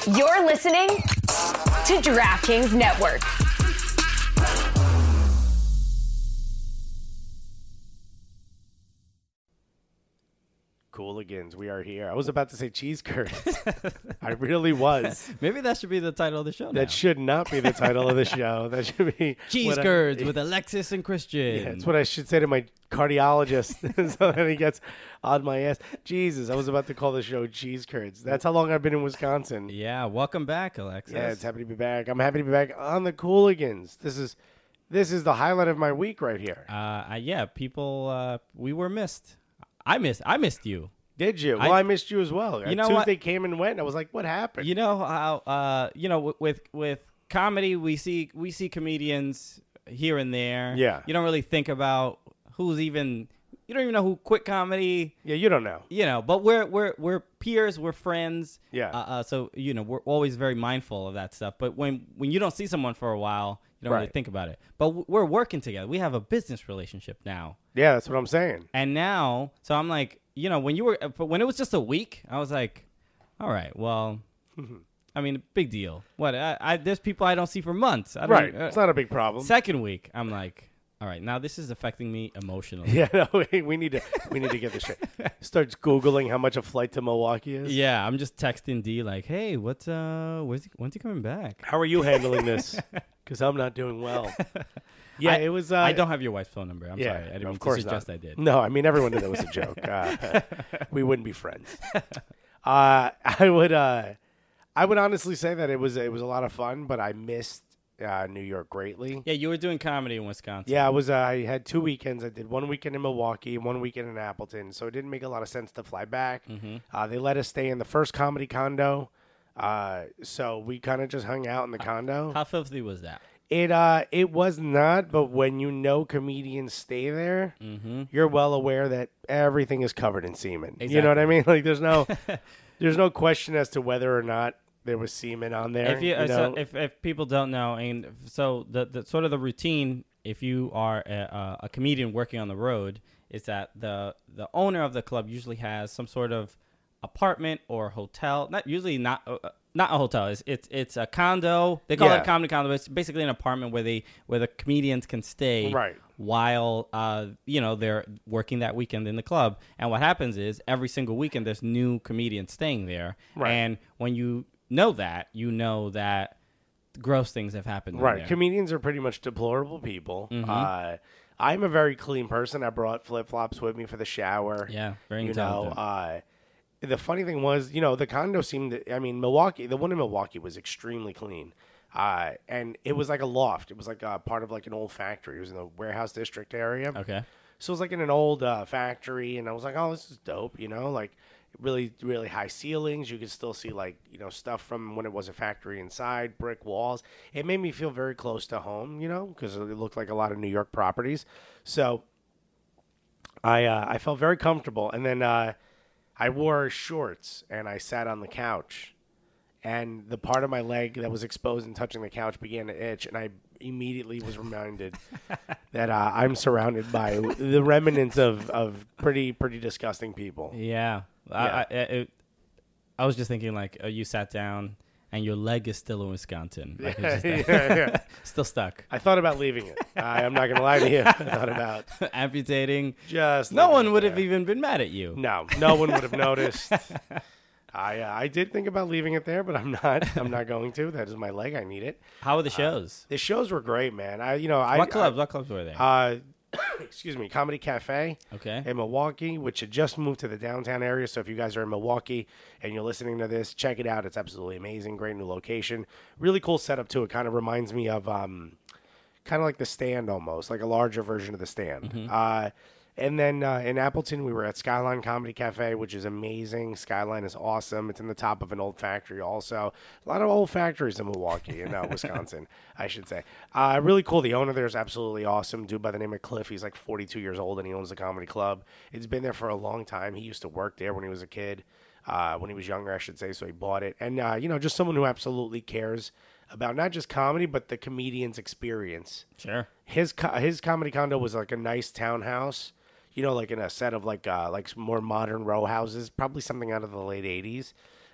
You're listening to DraftKings Network. Cooligans, we are here. I was about to say cheese curds. I really was. Maybe that should be the title of the show. That should not be the title of the show. That should be Cheese Curds with Alexis and Christian. Yeah, that's what I should say to my cardiologist so that he gets on my ass. Jesus, I was about to call the show Cheese Curds. That's how long I've been in Wisconsin. Yeah, welcome back, Alexis. Yeah, it's happy to be back. I'm happy to be back on the Cooligans. This is the highlight of my week right here. Yeah, people, we were missed. I missed you. Did you? Well, I missed you as well. You know Tuesday what? came and went, and I was like, what happened? You know how with comedy we see comedians here and there. Yeah. You don't really think about who's even. You don't even know who quit comedy. Yeah, you don't know. You know, but we're peers, we're friends. Yeah. So we're always very mindful of that stuff. But when you don't see someone for a while, you don't really think about it. But we're working together. We have a business relationship now. Yeah, that's what I'm saying. And now, so I'm like, when it was just a week, I was like, all right, well, I mean, big deal. What? There's people I don't see for months. Right. It's not a big problem. Second week, I'm like, all right, now this is affecting me emotionally. Yeah, no, we need to get this straight. Starts Googling how much a flight to Milwaukee is. Yeah, I'm just texting D like, hey, when's he coming back? How are you handling this? Because I'm not doing well. Yeah, it was. I don't have your wife's phone number. I'm yeah, sorry. I didn't of mean course to suggest not. I did. No, I mean everyone knew that was a joke. We wouldn't be friends. I would honestly say that it was a lot of fun, but I missed New York greatly. Yeah, you were doing comedy in Wisconsin. Yeah, I had 2 weekends. I did 1 weekend in Milwaukee and 1 weekend in Appleton, so it didn't make a lot of sense to fly back. Mm-hmm. They let us stay in the first comedy condo, so we kind of just hung out in the condo. How filthy was that? It was not, but when comedians stay there, you're well aware that everything is covered in semen. Exactly. You know what I mean? Like there's no question as to whether or not there was semen on there. If people don't know, and so the sort of the routine, if you are a comedian working on the road, is that the owner of the club usually has some sort of apartment or hotel. Not a hotel. It's a condo. They call it a comedy condo. But it's basically an apartment where the comedians can stay while they're working that weekend in the club. And what happens is every single weekend there's new comedians staying there. Right. And when you know that gross things have happened. Right. There. Comedians are pretty much deplorable people. Mm-hmm. I'm a very clean person. I brought flip flops with me for the shower. Yeah, very intelligent. The funny thing was, the condo Milwaukee, the one in Milwaukee was extremely clean. And it was like a loft. It was like a part of like an old factory. It was in the warehouse district area. Okay. So it was like in an old factory. And I was like, oh, this is dope, like really, really high ceilings. You could still see like, stuff from when it was a factory inside, brick walls. It made me feel very close to home, because it looked like a lot of New York properties. So I felt very comfortable. And then I wore shorts and I sat on the couch, and the part of my leg that was exposed and touching the couch began to itch, and I immediately was reminded that I'm surrounded by the remnants of pretty disgusting people. Yeah. I was just thinking like you sat down and your leg is still in Wisconsin. Like Yeah. Still stuck. I thought about leaving it. I'm not going to lie to you. I thought about amputating. Just no one would have even been mad at you. No one would have noticed. I did think about leaving it there, but I'm not. I'm not going to. That is my leg. I need it. How were the shows? The shows were great, man. What clubs were there? Excuse me, Comedy Cafe in Milwaukee, which had just moved to the downtown area. So if you guys are in Milwaukee and you're listening to this, check it out. It's absolutely amazing. Great new location. Really cool setup, too. It kind of reminds me of kind of like the Stand almost, like a larger version of the Stand. Mm-hmm. And then in Appleton, we were at Skyline Comedy Cafe, which is amazing. Skyline is awesome. It's in the top of an old factory also. A lot of old factories in Milwaukee, in Wisconsin, I should say. Really cool. The owner there is absolutely awesome. Dude by the name of Cliff. He's like 42 years old, and he owns the comedy club. It's been there for a long time. He used to work there when he was a kid, when he was younger, I should say, so he bought it. And, just someone who absolutely cares about not just comedy, but the comedian's experience. Sure. His comedy condo was like a nice townhouse. Like in a set of like more modern row houses, probably something out of the late 80s.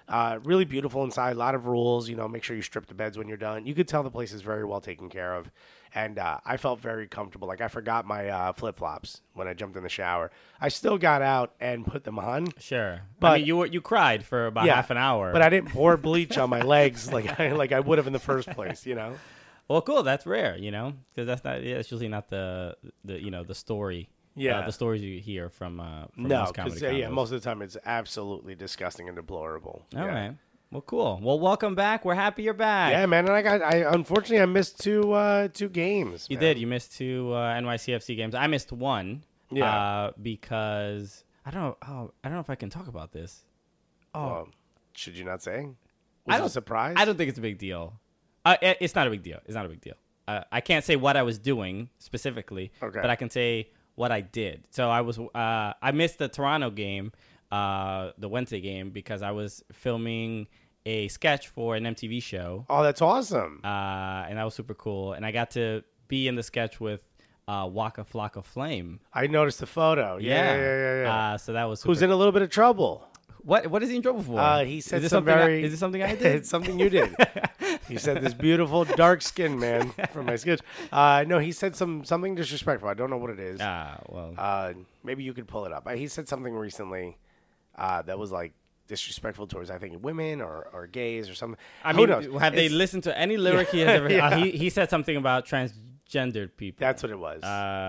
Really beautiful inside. A lot of rules. Make sure you strip the beds when you're done. You could tell the place is very well taken care of. And I felt very comfortable. Like, I forgot my flip-flops when I jumped in the shower. I still got out and put them on. Sure. But I mean, you cried for about half an hour. But I didn't pour bleach on my legs like I would have in the first place, Well, cool. That's rare, because that's usually not the story. Yeah. The stories you hear from most comedy combos. Most of the time it's absolutely disgusting and deplorable. All right. Well, cool. Well, welcome back. We're happy you're back. Yeah, man. And unfortunately I missed two games. You did. You missed two NYCFC games. I missed one. Yeah. Because I don't know if I can talk about this. Well, should you not say? Was it a surprise? I don't think it's a big deal. It's not a big deal. It's not a big deal. I can't say what I was doing specifically, but I can say what I did. So I missed the Toronto game, the Wednesday game, because I was filming a sketch for an MTV show. Oh, that's awesome. And that was super cool. And I got to be in the sketch with Waka Flocka Flame. I noticed the photo. Yeah. So that was super. Who's in a little bit of trouble. What is he in trouble for? He said is it something I did? It's something you did. He said this beautiful dark-skinned man from my sketch. No, he said something disrespectful. I don't know what it is. Maybe you could pull it up. He said something recently that was like disrespectful towards, I think, women or gays or something. Who knows? Have they listened to any lyric he has ever? He said something about transgendered people. That's what it was.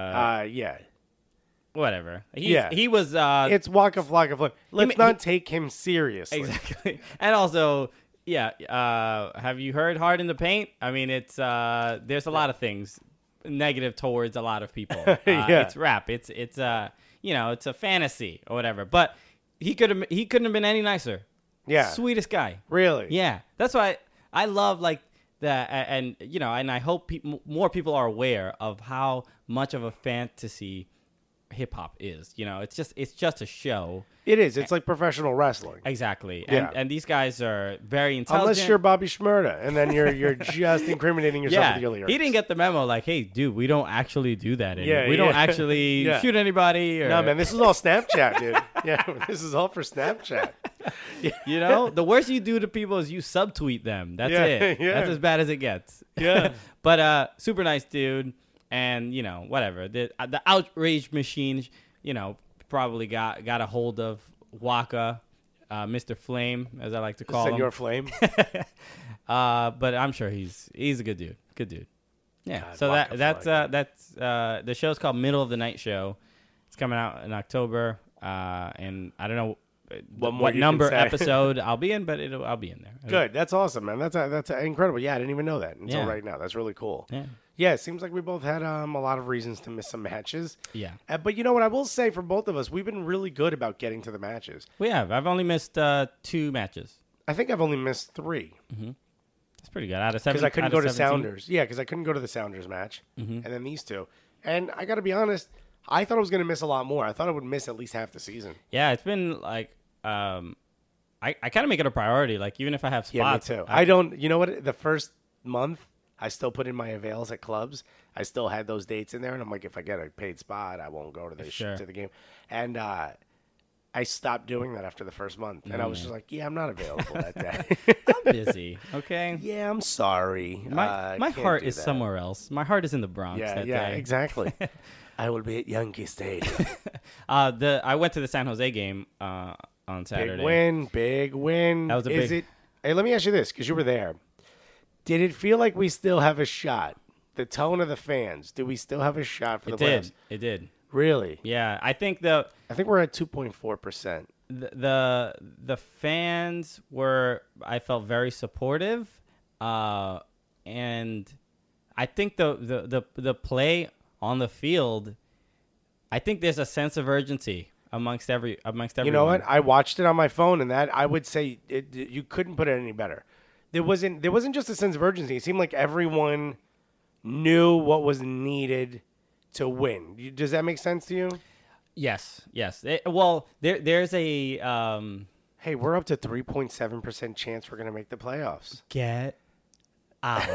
Whatever. He was. It's Waka Flocka Flame. Let's not take him seriously. Exactly. And also, have you heard "Hard in the Paint"? I mean, it's there's a lot of things negative towards a lot of people. It's rap. It's it's a fantasy or whatever. But he couldn't have been any nicer. Yeah. Sweetest guy. Really. Yeah. That's why I love like that, and and I hope more people are aware of how much of a fantasy hip hop is. It's just a show. It is. It's like professional wrestling. Exactly. And these guys are very intelligent. Unless you're Bobby Shmurda, and then you're just incriminating yourself with your lyrics. He didn't get the memo like, hey, dude, we don't actually do that anymore. We don't actually shoot anybody. No, man, this is all Snapchat, dude. Yeah, this is all for Snapchat. The worst you do to people is you subtweet them. That's it. Yeah. That's as bad as it gets. Yeah. But super nice dude. And, whatever. The outrage machine, probably got a hold of Waka, Mr. Flame, as I like to call him. Senor Flame. But I'm sure he's a good dude. Good dude. Yeah. God, so that's the show's called Middle of the Night Show. It's coming out in October. And I don't know what number episode I'll be in, but I'll be in there. Good. That's awesome, man. That's incredible. Yeah, I didn't even know that until right now. That's really cool. Yeah. Yeah, it seems like we both had a lot of reasons to miss some matches. Yeah. But you know what? I will say for both of us, we've been really good about getting to the matches. We have. I've only missed 2 matches. I think I've only missed 3. Mm-hmm. That's pretty good. Out of 7. Because I couldn't go to Sounders. Yeah, because I couldn't go to the Sounders match. Mm-hmm. And then these 2. And I got to be honest, I thought I was going to miss a lot more. I thought I would miss at least half the season. Yeah, it's been like... I kind of make it a priority. Like, even if I have spots. Yeah, me too. I don't... You know what? The first month... I still put in my avails at clubs. I still had those dates in there, and I'm like, if I get a paid spot, I won't go to to the game. And I stopped doing that after the first month, and I was just like, yeah, I'm not available that day. I'm busy. Okay. Yeah, I'm sorry. My heart is somewhere else. My heart is in the Bronx. that day. Exactly. I will be at Yankee Stadium. I went to the San Jose game on Saturday. Big win. That was a big. Hey, let me ask you this, because you were there. Did it feel like we still have a shot? The tone of the fans. Do we still have a shot for the playoffs? It did. Really? Yeah, I think we're at 2.4%. The fans were, I felt, very supportive, and I think the play on the field, I think there's a sense of urgency amongst everyone. You know what? I watched it on my phone, and that I would say you couldn't put it any better. There wasn't just a sense of urgency. It seemed like everyone knew what was needed to win. Does that make sense to you? Yes. There's a... Hey, we're up to 3.7% chance we're going to make the playoffs. Get out.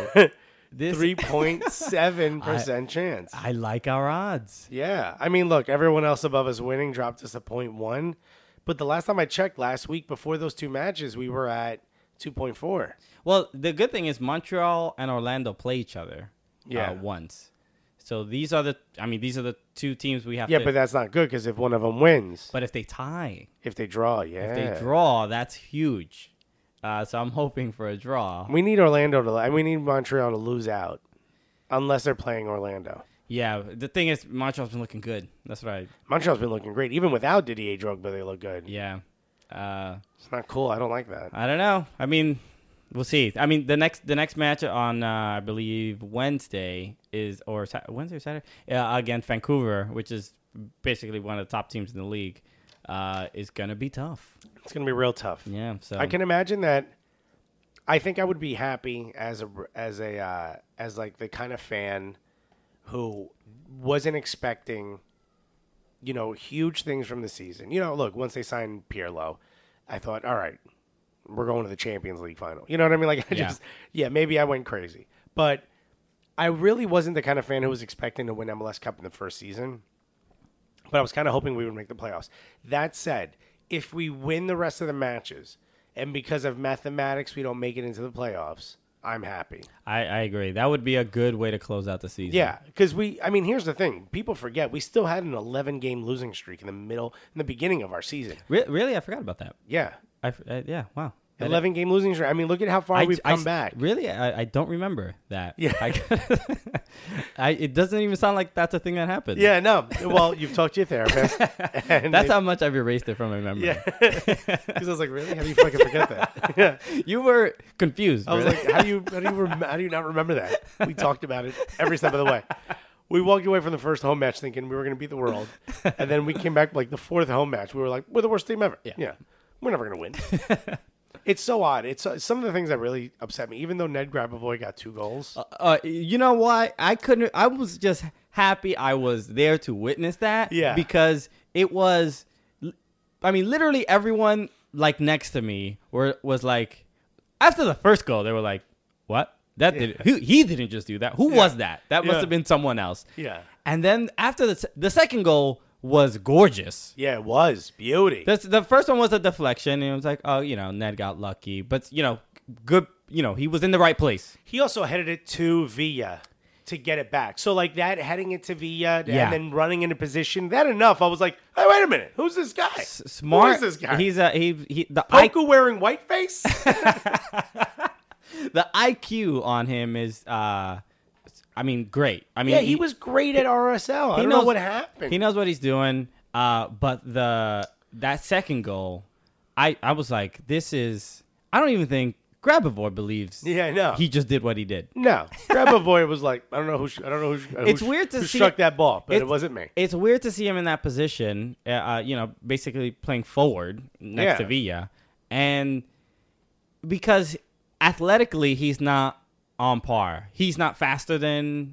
3.7% chance. I like our odds. Yeah. I mean, look, everyone else above us winning dropped us to 0.1. But the last time I checked, last week before those two matches, we were at 2.4. Well, the good thing is Montreal and Orlando play each other once. So these are the two teams we have to... Yeah, but that's not good because if one of them wins... But if they tie... If they draw, If they draw, that's huge. So I'm hoping for a draw. We need we need Montreal to lose out. Unless they're playing Orlando. Yeah, the thing is, Montreal's been looking good. That's right. Montreal's been looking great. Even without Didier Drogba, they look good. Yeah. It's not cool. I don't like that. I don't know. I mean... We'll see. I mean, the next match on I believe Wednesday Wednesday or Saturday against Vancouver, which is basically one of the top teams in the league, is gonna be tough. It's gonna be real tough. Yeah. So I can imagine that. I think I would be happy as like the kind of fan who wasn't expecting, huge things from the season. Look, once they signed Pirlo, I thought, all right. We're going to the Champions League final. You know what I mean? Like, maybe I went crazy. But I really wasn't the kind of fan who was expecting to win MLS Cup in the first season. But I was kind of hoping we would make the playoffs. That said, if we win the rest of the matches, and because of mathematics we don't make it into the playoffs, I'm happy. I agree. That would be a good way to close out the season. Yeah, because here's the thing. People forget, we still had an 11-game losing streak in the beginning of our season. Really? I forgot about that. Yeah. Yeah, wow. 11-game losing streak. I mean, look at how far we've come back. Really? I don't remember that. Yeah. It doesn't even sound like that's a thing that happened. Yeah, no. Well, you've talked to your therapist. And that's how much I've erased it from my memory. Yeah. Because I was like, really? How do you fucking forget that? Yeah. You were confused. I was like, how do you not remember that? We talked about it every step of the way. We walked away from the first home match thinking we were going to beat the world. And then we came back like the fourth home match. We were like, we're the worst team ever. Yeah. We're never going to win. It's so odd. It's some of the things that really upset me. Even though Ned Grabavoy got 2 goals. You know why? I was just happy I was there to witness that. Yeah. Because it was, literally everyone like next to me was like, after the first goal, they were like, what? He didn't just do that. Who was that? That must have been someone else. Yeah. And then after the second goal was gorgeous. Yeah, it was. Beauty. The first one was a deflection, and it was like, oh, Ned got lucky. But, good, he was in the right place. He also headed it to Villa to get it back. So, like that, heading it to Villa and then running into position, that enough. I was like, hey, wait a minute. Who's this guy? Smart. Who is this guy? He's the Poku wearing whiteface? The IQ on him is... great. He was great at RSL. I don't know what happened. He knows what he's doing. But that second goal, I was like, this is... I don't even think Grabavoy believes. Yeah, no. He just did what he did. No, Grabavoy was like, I don't know who. It's weird to who see struck that ball, but it wasn't me. It's weird to see him in that position. Basically playing forward next to Villa, and because athletically he's not on par. He's not faster than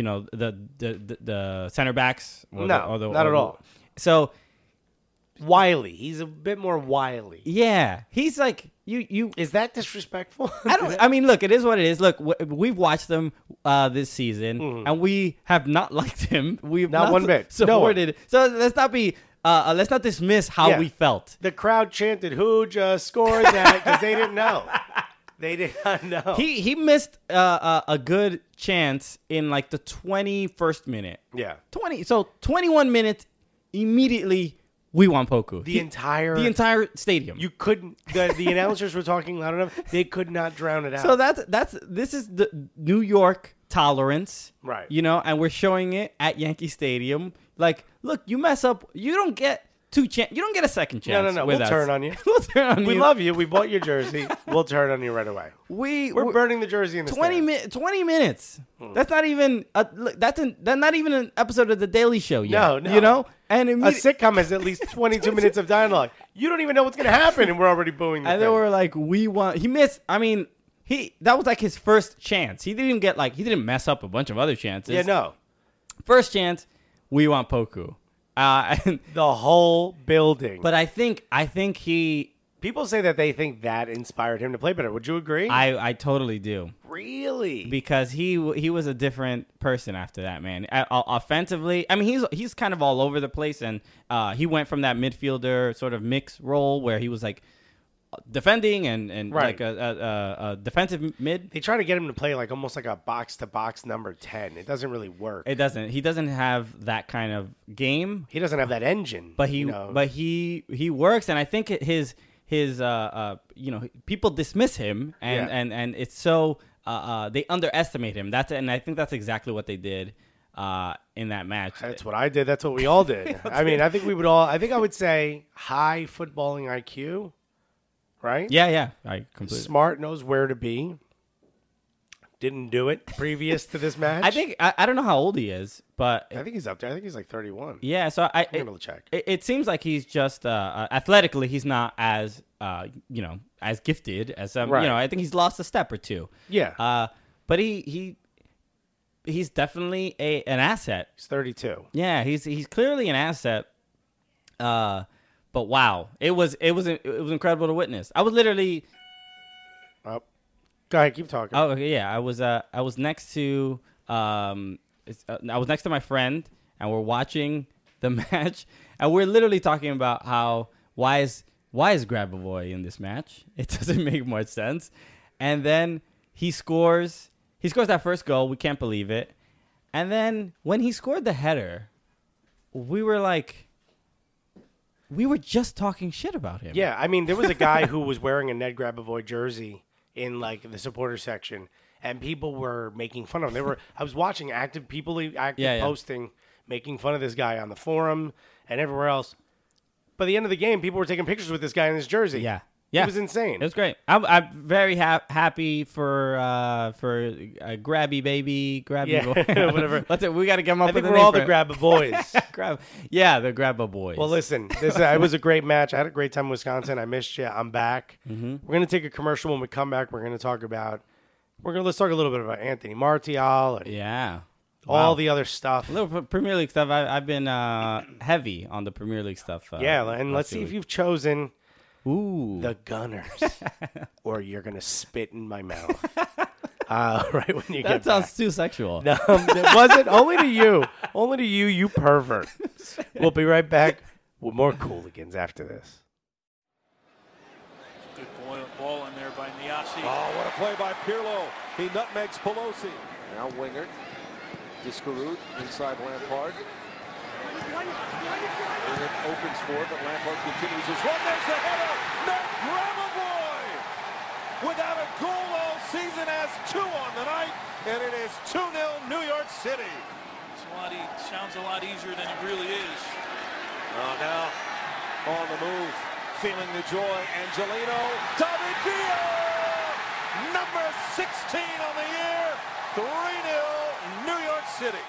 the center backs. Not at all. So wily. He's a bit more wily. Yeah, he's like you. Is that disrespectful? Look, it is what it is. Look, we've watched them this season, and we have not liked him. We've not one bit supported. So let's not be. Let's not dismiss how we felt. The crowd chanted, "Who just scored that?" Because they didn't know. They did not know. He missed a good chance in like the 21st minute. Yeah. 21 minutes immediately we want Poku. The entire stadium. You couldn't the announcers were talking loud enough. They could not drown it out. So this is the New York tolerance. Right. And we're showing it at Yankee Stadium. Like, look, you mess up, you don't get you don't get a second chance. No. We'll turn on you. We'll turn on you. We love you. We bought your jersey. We'll turn on you right away. We're burning the jersey in the 20 minutes. That's not even that's not even an episode of The Daily Show yet. No. And a sitcom has at least 22 minutes of dialogue. You don't even know what's going to happen, and we're already booing the thing. They were like, he missed. That was like his first chance. He didn't get he didn't mess up a bunch of other chances. Yeah, no. First chance, we want Poku. The whole building. But I think he People say that they think that inspired him to play better. Would you agree? I totally do. Really? Because he was a different person after that, man. Offensively, I mean, he's kind of all over the place, and he went from that midfielder sort of mix role where he was like defending and like a defensive mid. They try to get him to play like almost like a box-to-box number 10. It doesn't really work. It doesn't. He doesn't have that kind of game. He doesn't have that engine. But he works, and I think his people dismiss him, and it's so they underestimate him. And I think that's exactly what they did in that match. That's what I did. That's what we all did. I mean, I think we would all. I think I would say high footballing IQ. Right? Yeah. I completely. Smart, knows where to be. Didn't do it previous to this match. I think I don't know how old he is, but I think he's up there. I think he's like 31. Yeah, so I'm able to check. It seems like he's just athletically, he's not as as gifted as some. Right. I think he's lost a step or two. Yeah. But he's definitely an asset. He's 32. Yeah, he's clearly an asset. But wow, it was incredible to witness. I was literally. Go ahead, keep talking. Oh, okay, yeah. I was next to I was next to my friend, and we're watching the match, and we're literally talking about how why is Grabavoy in this match? It doesn't make much sense. And then he scores that first goal. We can't believe it. And then when he scored the header, we were like. We were just talking shit about him. Yeah, I mean, there was a guy who was wearing a Ned Grabavoy jersey in like the supporter section, and people were making fun of him. I was watching active posting, making fun of this guy on the forum and everywhere else. By the end of the game, people were taking pictures with this guy in his jersey. Yeah. It was insane. It was great. I'm very happy for Grabby Baby, Grabby Boy. Whatever. We got to come up with a name. I think we're all the Grabba Boys. The Grabba Boys. Well, listen, it was a great match. I had a great time in Wisconsin. I missed you. I'm back. Mm-hmm. We're going to take a commercial. When we come back, let's talk a little bit about Anthony Martial and all the other stuff. A little Premier League stuff. I've been heavy on the Premier League stuff. And let's see if you've chosen the Gunners or you're going to spit in my mouth. Right when you get back. That sounds too sexual. No, it wasn't. Only to you. Only to you, you pervert. We'll be right back with more Cooligans after this. Good ball in there by Niasse. Oh, what a play by Pirlo. He nutmegs Pelosi. Now Wingert. Discarud inside Lampard. Wingert opens for it, but Lampard continues his run. There's the header. Ned Grabavoy! Without a goal all season, has 2 on the night, and it is 2-0 New York City. Sounds a lot easier than it really is. Now on the move, feeling the joy. Angelino, David Villa, number 16 on the year, 3-0 New York City.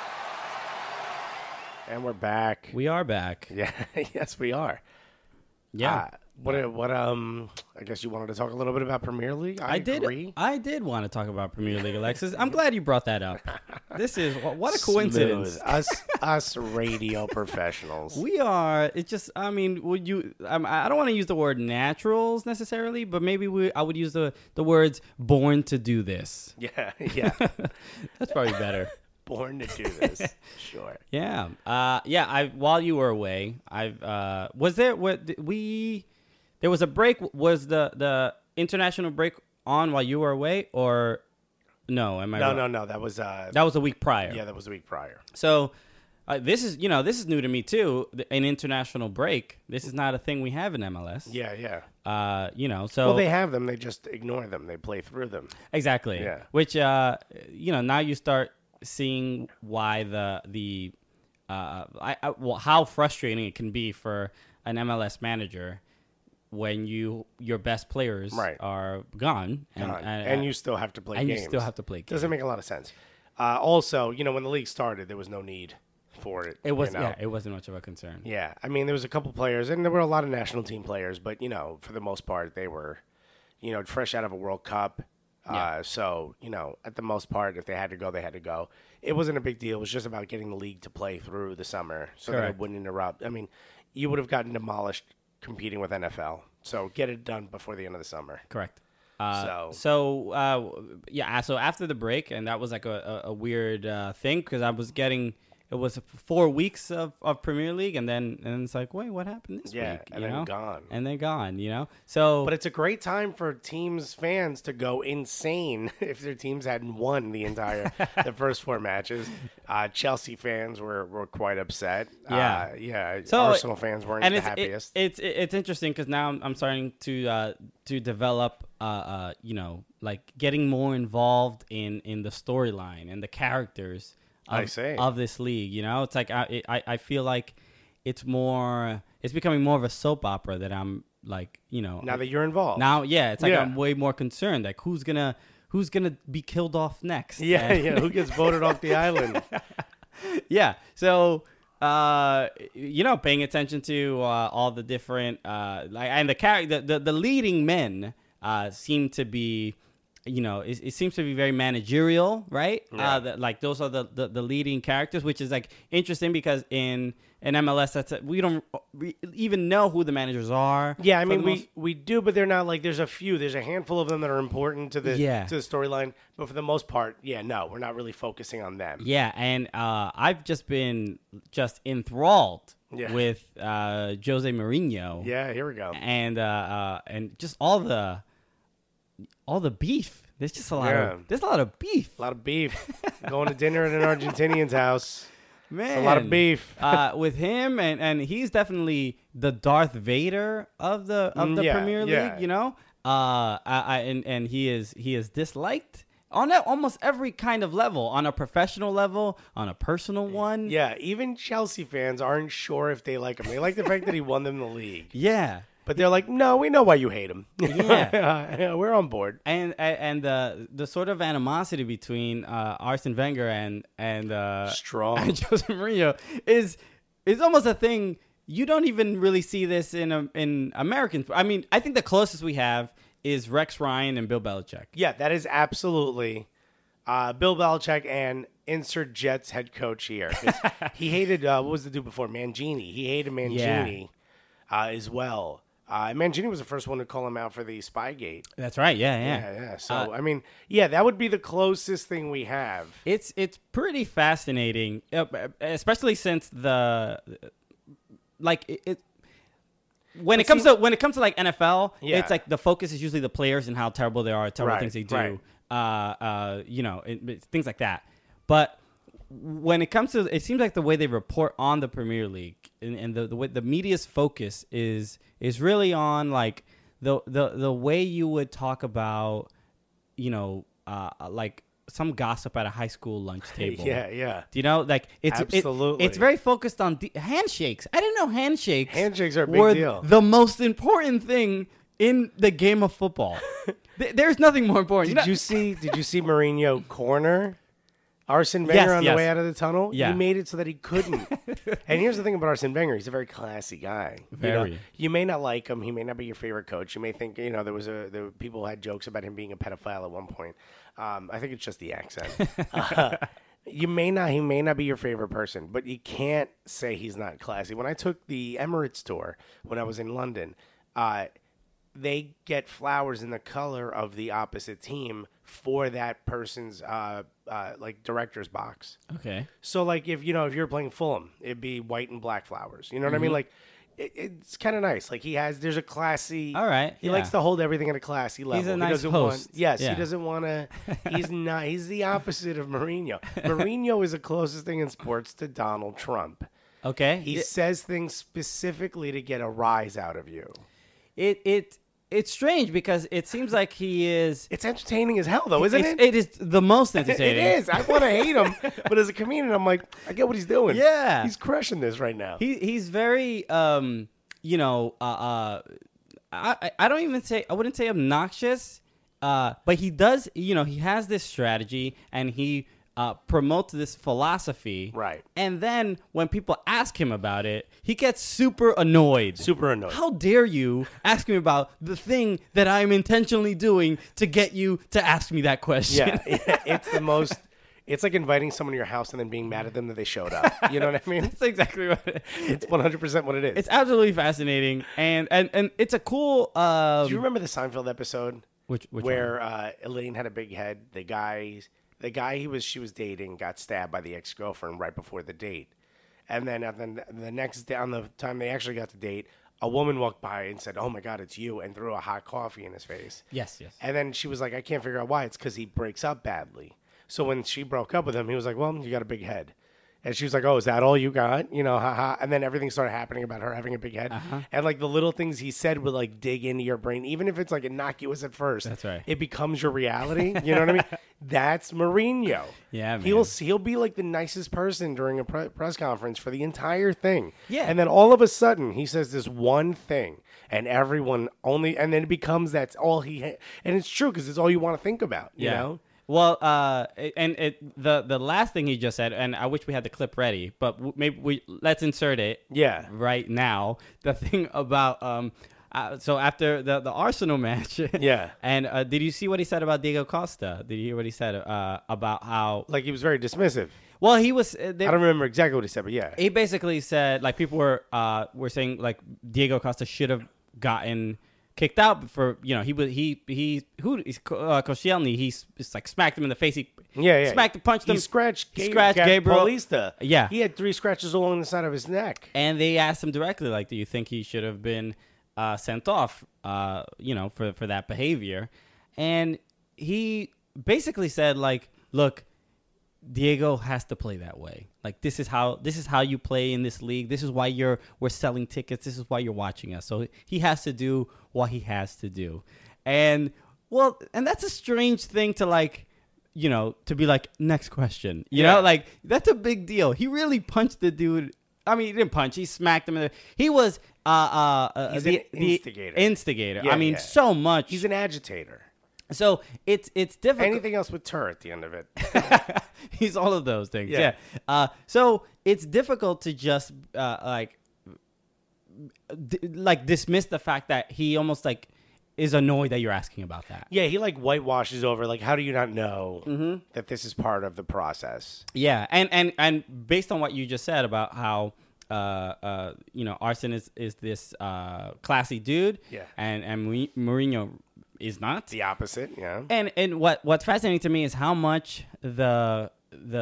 And we're back. We are back. Yeah, yes, we are. Yeah. I guess you wanted to talk a little bit about Premier League. I agree. I did want to talk about Premier League, Alexis. I'm glad you brought that up. This is what a coincidence. Us radio professionals. We are. It's just. I mean, I don't want to use the word naturals necessarily, but maybe I would use the words born to do this. Yeah. That's probably better. Born to do this. Sure. Yeah. While you were away, there was a break. Was the international break on while you were away, or no? Am I wrong? No. That was a week prior. Yeah, that was a week prior. So this is new to me too. An international break. This is not a thing we have in MLS. Yeah. So they have them. They just ignore them. They play through them. Exactly. Yeah. Which now you start seeing why how frustrating it can be for an MLS manager when your best players are gone and you still have to play games. You still have to play games. Doesn't make a lot of sense. Also, when the league started, there was no need for it. It was it wasn't much of a concern. Yeah, I mean, there was a couple players, and there were a lot of national team players, but for the most part, they were, fresh out of a World Cup. So, at the most part, if they had to go, they had to go. It wasn't a big deal. It was just about getting the league to play through the summer so that it wouldn't interrupt. I mean, you would have gotten demolished competing with NFL. So get it done before the end of the summer. Correct. So after the break, and that was like a weird thing because I was getting. It was 4 weeks of Premier League, and then it's like, wait, what happened this week? And then gone. And they're gone, So, but it's a great time for teams fans to go insane if their teams hadn't won the first 4 matches. Chelsea fans were quite upset. So Arsenal fans weren't the happiest. It's interesting because now I'm starting to develop, like getting more involved in the storyline and the characters. Of this league, it's like I feel like it's becoming more of a soap opera that I'm like, now that you're involved. Now, it's like I'm way more concerned, like who's gonna be killed off next? Who gets voted off the island? So paying attention to all the different and the leading men seem to be. It seems to be very managerial, right? Yeah. Like those are the leading characters, which is like interesting because in MLS, we don't even know who the managers are. Yeah, I mean we do, but they're not like there's a handful of them that are important to the storyline, but for the most part, we're not really focusing on them. Yeah, and I've just been enthralled with Jose Mourinho. Yeah, here we go. And just all the beef. There's just a lot of beef. A lot of beef. Going to dinner at an Argentinian's house. Man. It's a lot of beef. With him and he's definitely the Darth Vader of the Premier League, and he is disliked on almost every kind of level, on a professional level, on a personal one. Yeah, even Chelsea fans aren't sure if they like him. They like the fact that he won them the league. Yeah. But they're like, no, we know why you hate him. Yeah, we're on board. And the sort of animosity between Arsene Wenger and strong and Jose Mourinho is almost a thing. You don't even really see this in American. I mean, I think the closest we have is Rex Ryan and Bill Belichick. Yeah, that is absolutely Bill Belichick and insert Jets head coach here. He hated what was the dude before Mangini? He hated Mangini as well. Mangini was the first one to call him out for the Spygate. That's right. Yeah. So, I mean, that would be the closest thing we have. It's pretty fascinating, especially since when it comes to like NFL, it's like the focus is usually the players and how terrible they are, terrible things they do, things like that. But when it comes to, it seems like the way they report on the Premier League and the way the media's focus is really on like the way you would talk about, like some gossip at a high school lunch table. Yeah. Do you know, like absolutely. It's very focused on handshakes. I didn't know handshakes are a big deal. The most important thing in the game of football. There's nothing more important. Did you see Mourinho corner Arsene Wenger on the way out of the tunnel? Yeah. He made it so that he couldn't. And here's the thing about Arsene Wenger. He's a very classy guy. Very. You may not like him. He may not be your favorite coach. You may think, people had jokes about him being a pedophile at one point. I think it's just the accent. He may not be your favorite person, but you can't say he's not classy. When I took the Emirates tour when I was in London, they get flowers in the color of the opposite team for that person's like director's box. Okay. So like if you're playing Fulham, it'd be white and black flowers. You know what I mean? Like it's kind of nice. Like there's a classy. All right. He likes to hold everything at a classy level. He's a nice host. He doesn't want to. He's not. He's the opposite of Mourinho. Mourinho is the closest thing in sports to Donald Trump. Okay. He says things specifically to get a rise out of you. It's strange because it seems like he is. It's entertaining as hell, though, isn't it? It is the most entertaining. It is. I want to hate him, but as a comedian, I'm like, I get what he's doing. Yeah, he's crushing this right now. He's very, I don't even say, I wouldn't say obnoxious, but he does. He has this strategy and he promotes this philosophy. Right. And then when people ask him about it, he gets super annoyed. How dare you ask me about the thing that I'm intentionally doing to get you to ask me that question? Yeah, it's It's like inviting someone to your house and then being mad at them that they showed up. You know what I mean? That's exactly what it is. It's 100% what it is. It's absolutely fascinating, and it's a cool. Do you remember the Seinfeld episode? Which where Elaine had a big head? The guy she was dating got stabbed by the ex-girlfriend right before the date, and then the next day, on the time they actually got to date, a woman walked by and said, "Oh my God, it's you," and threw a hot coffee in his face. Yes. And then she was like, "I can't figure out why. It's because he breaks up badly." So when she broke up with him, he was like, "Well, you got a big head." And she was like, "Oh, is that all you got?" You know, haha. And then everything started happening about her having a big head. And like the little things he said would like dig into your brain, even if it's like innocuous at first. That's right. It becomes your reality. You know what I mean? That's Mourinho. Yeah, man. He'll be like the nicest person during a press conference for the entire thing. Yeah. And then all of a sudden he says this one thing, and everyone and then it becomes that's all and it's true because it's all you want to think about. You know. Well, the last thing he just said, and I wish we had the clip ready, but maybe let's insert it. Yeah. Right now, the thing about so after the Arsenal match. Yeah. And did you see what he said about Diego Costa? Did you hear what he said about how like he was very dismissive? Well, he was. I don't remember exactly what he said, but yeah, he basically said like people were saying like Diego Costa should have gotten kicked out for Koscielny. He like smacked him in the face. He punched him. He scratched Gabriel Paulista. Yeah, he had 3 scratches along the side of his neck. And they asked him directly, like, "Do you think he should have been sent off? For that behavior?" And he basically said, like, "Look, Diego has to play that way. Like this is how you play in this league. This is why we're selling tickets. This is why you're watching us. So he has to do what he has to do." And that's a strange thing to like, to be like, next question. You know, like that's a big deal. He really punched the dude. I mean, he didn't punch. He smacked him. He was the instigator. Yeah, I mean, so much. He's an agitator. So it's difficult. Anything else with "tur" at the end of it. He's all of those things. Yeah. So it's difficult to just dismiss the fact that he almost like is annoyed that you're asking about that. Yeah, he like whitewashes over like, how do you not know that this is part of the process? Yeah, and based on what you just said about how Arsene is this classy dude. Yeah. And Mourinho is not the opposite. Yeah. And what's fascinating to me is how much the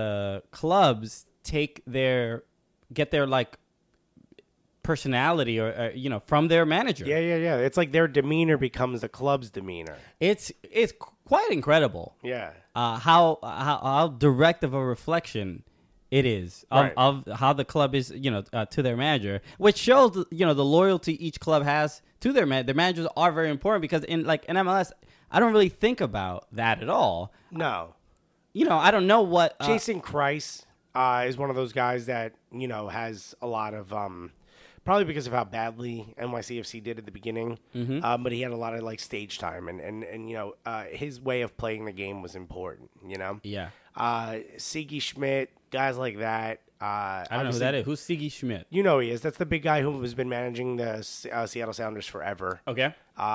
clubs get their like personality or from their manager. Yeah. It's like their demeanor becomes the club's demeanor. It's quite incredible. Yeah. How direct of a reflection it is of how the club is, to their manager, which shows, the loyalty each club has to their manager. Their managers are very important because in MLS, I don't really think about that at all. No. I don't know what... Jason Kreis is one of those guys that, has a lot of... probably because of how badly NYCFC did at the beginning. Mm-hmm. But he had a lot of like stage time and his way of playing the game was important, Yeah. Sigi Schmidt, guys like that. I don't know who that is. Who's Sigi Schmidt? You know he is. That's the big guy who has been managing the Seattle Sounders forever. Okay.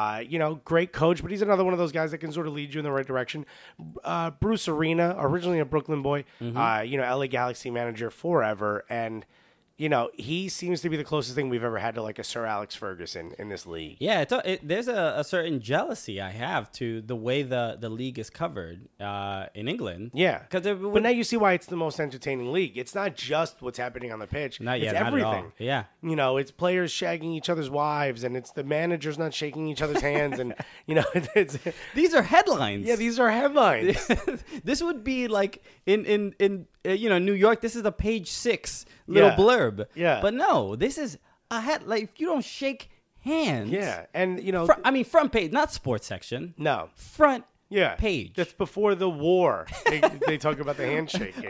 Great coach, but he's another one of those guys that can sort of lead you in the right direction. Bruce Arena, originally a Brooklyn boy, LA Galaxy manager forever, and he seems to be the closest thing we've ever had to like a Sir Alex Ferguson in this league. Yeah, there's a certain jealousy I have to the way the league is covered in England. Yeah, but now you see why it's the most entertaining league. It's not just what's happening on the pitch. Not yet, it's everything. Not at all. Yeah, it's players shagging each other's wives, and it's the managers not shaking each other's hands, and it's these are headlines. Yeah, these are headlines. This would be like in New York. This is a page 6 little blurb. Yeah. But no, this is a head. Like, if you don't shake hands. Yeah. And, front page, not sports section. No. Front page. That's before the war. They talk about the handshaking.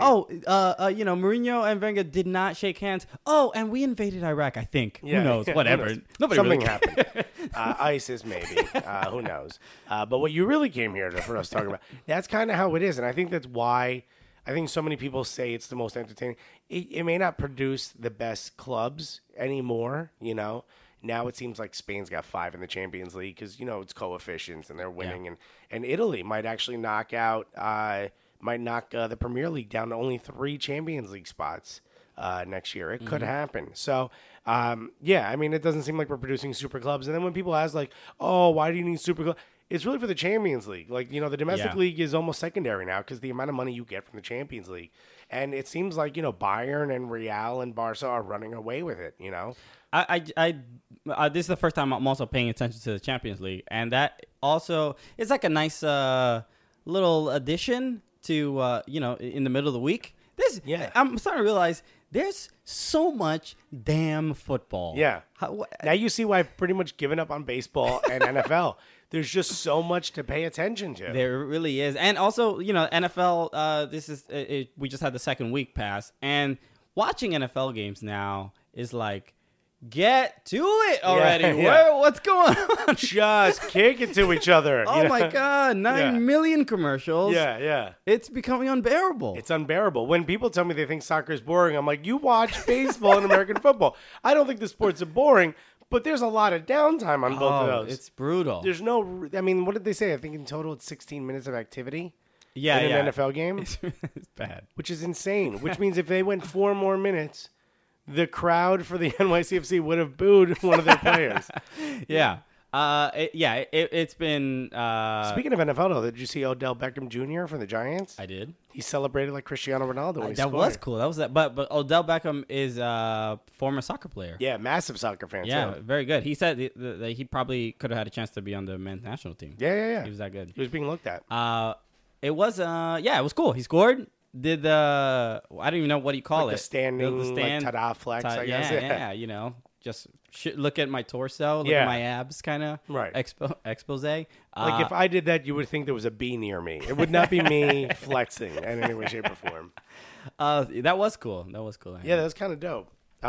Mourinho and Wenger did not shake hands. Oh, and we invaded Iraq, I think. Yeah, who knows? Whatever. Who knows? Nobody Something really happened. ISIS, maybe. Who knows? But what you really came here for us to talk about, that's kind of how it is. And I think that's why I think so many people say it's the most entertaining. It may not produce the best clubs anymore, Now it seems like Spain's got 5 in the Champions League because, it's coefficients and they're winning. And Italy might actually knock out might knock the Premier League down to only 3 Champions League spots next year. It could happen. So, yeah, I mean, it doesn't seem like we're producing super clubs. And then when people ask, like, oh, why do you need super clubs? It's really for the Champions League. Like, the domestic league is almost secondary now because the amount of money you get from the Champions League. And it seems like, Bayern and Real and Barca are running away with it, This is the first time I'm also paying attention to the Champions League. And that also is like a nice little addition to, in the middle of the week. I'm starting to realize there's so much damn football. Yeah. Now you see why I've pretty much given up on baseball and NFL. There's just so much to pay attention to. There really is. And also, NFL, we just had the second week pass. And watching NFL games now is like, get to it already. Yeah. What's going on? Just kick it to each other. Oh, my God. 9 million commercials. Yeah. It's becoming unbearable. It's unbearable. When people tell me they think soccer is boring, I'm like, you watch baseball and American football. I don't think the sports are boring, but there's a lot of downtime on both of those. It's brutal. There's no, I mean, what did they say? I think in total it's 16 minutes of activity in an NFL game. It's bad. Which is insane. Which means if they went 4 more minutes, the crowd for the NYCFC would have booed one of their players. Yeah. It's been... Speaking of NFL, though, did you see Odell Beckham Jr. from the Giants? I did. He celebrated like Cristiano Ronaldo when he That scored. was cool. That was that. But Odell Beckham is a former soccer player. Yeah, massive soccer fan. Yeah, too. very good. He said that he probably could have had a chance to be on the men's national team. Yeah. He was that good. He was being looked at. It was it was cool. He scored. Did I don't even know what you call like it. The standing, like, ta-da flex, I guess. Yeah, just look at my torso, look at my abs, kind of expose. Like if I did that, you would think there was a bee near me. It would not be me flexing in any way, shape, or form. That was cool. Yeah, that was kind of dope.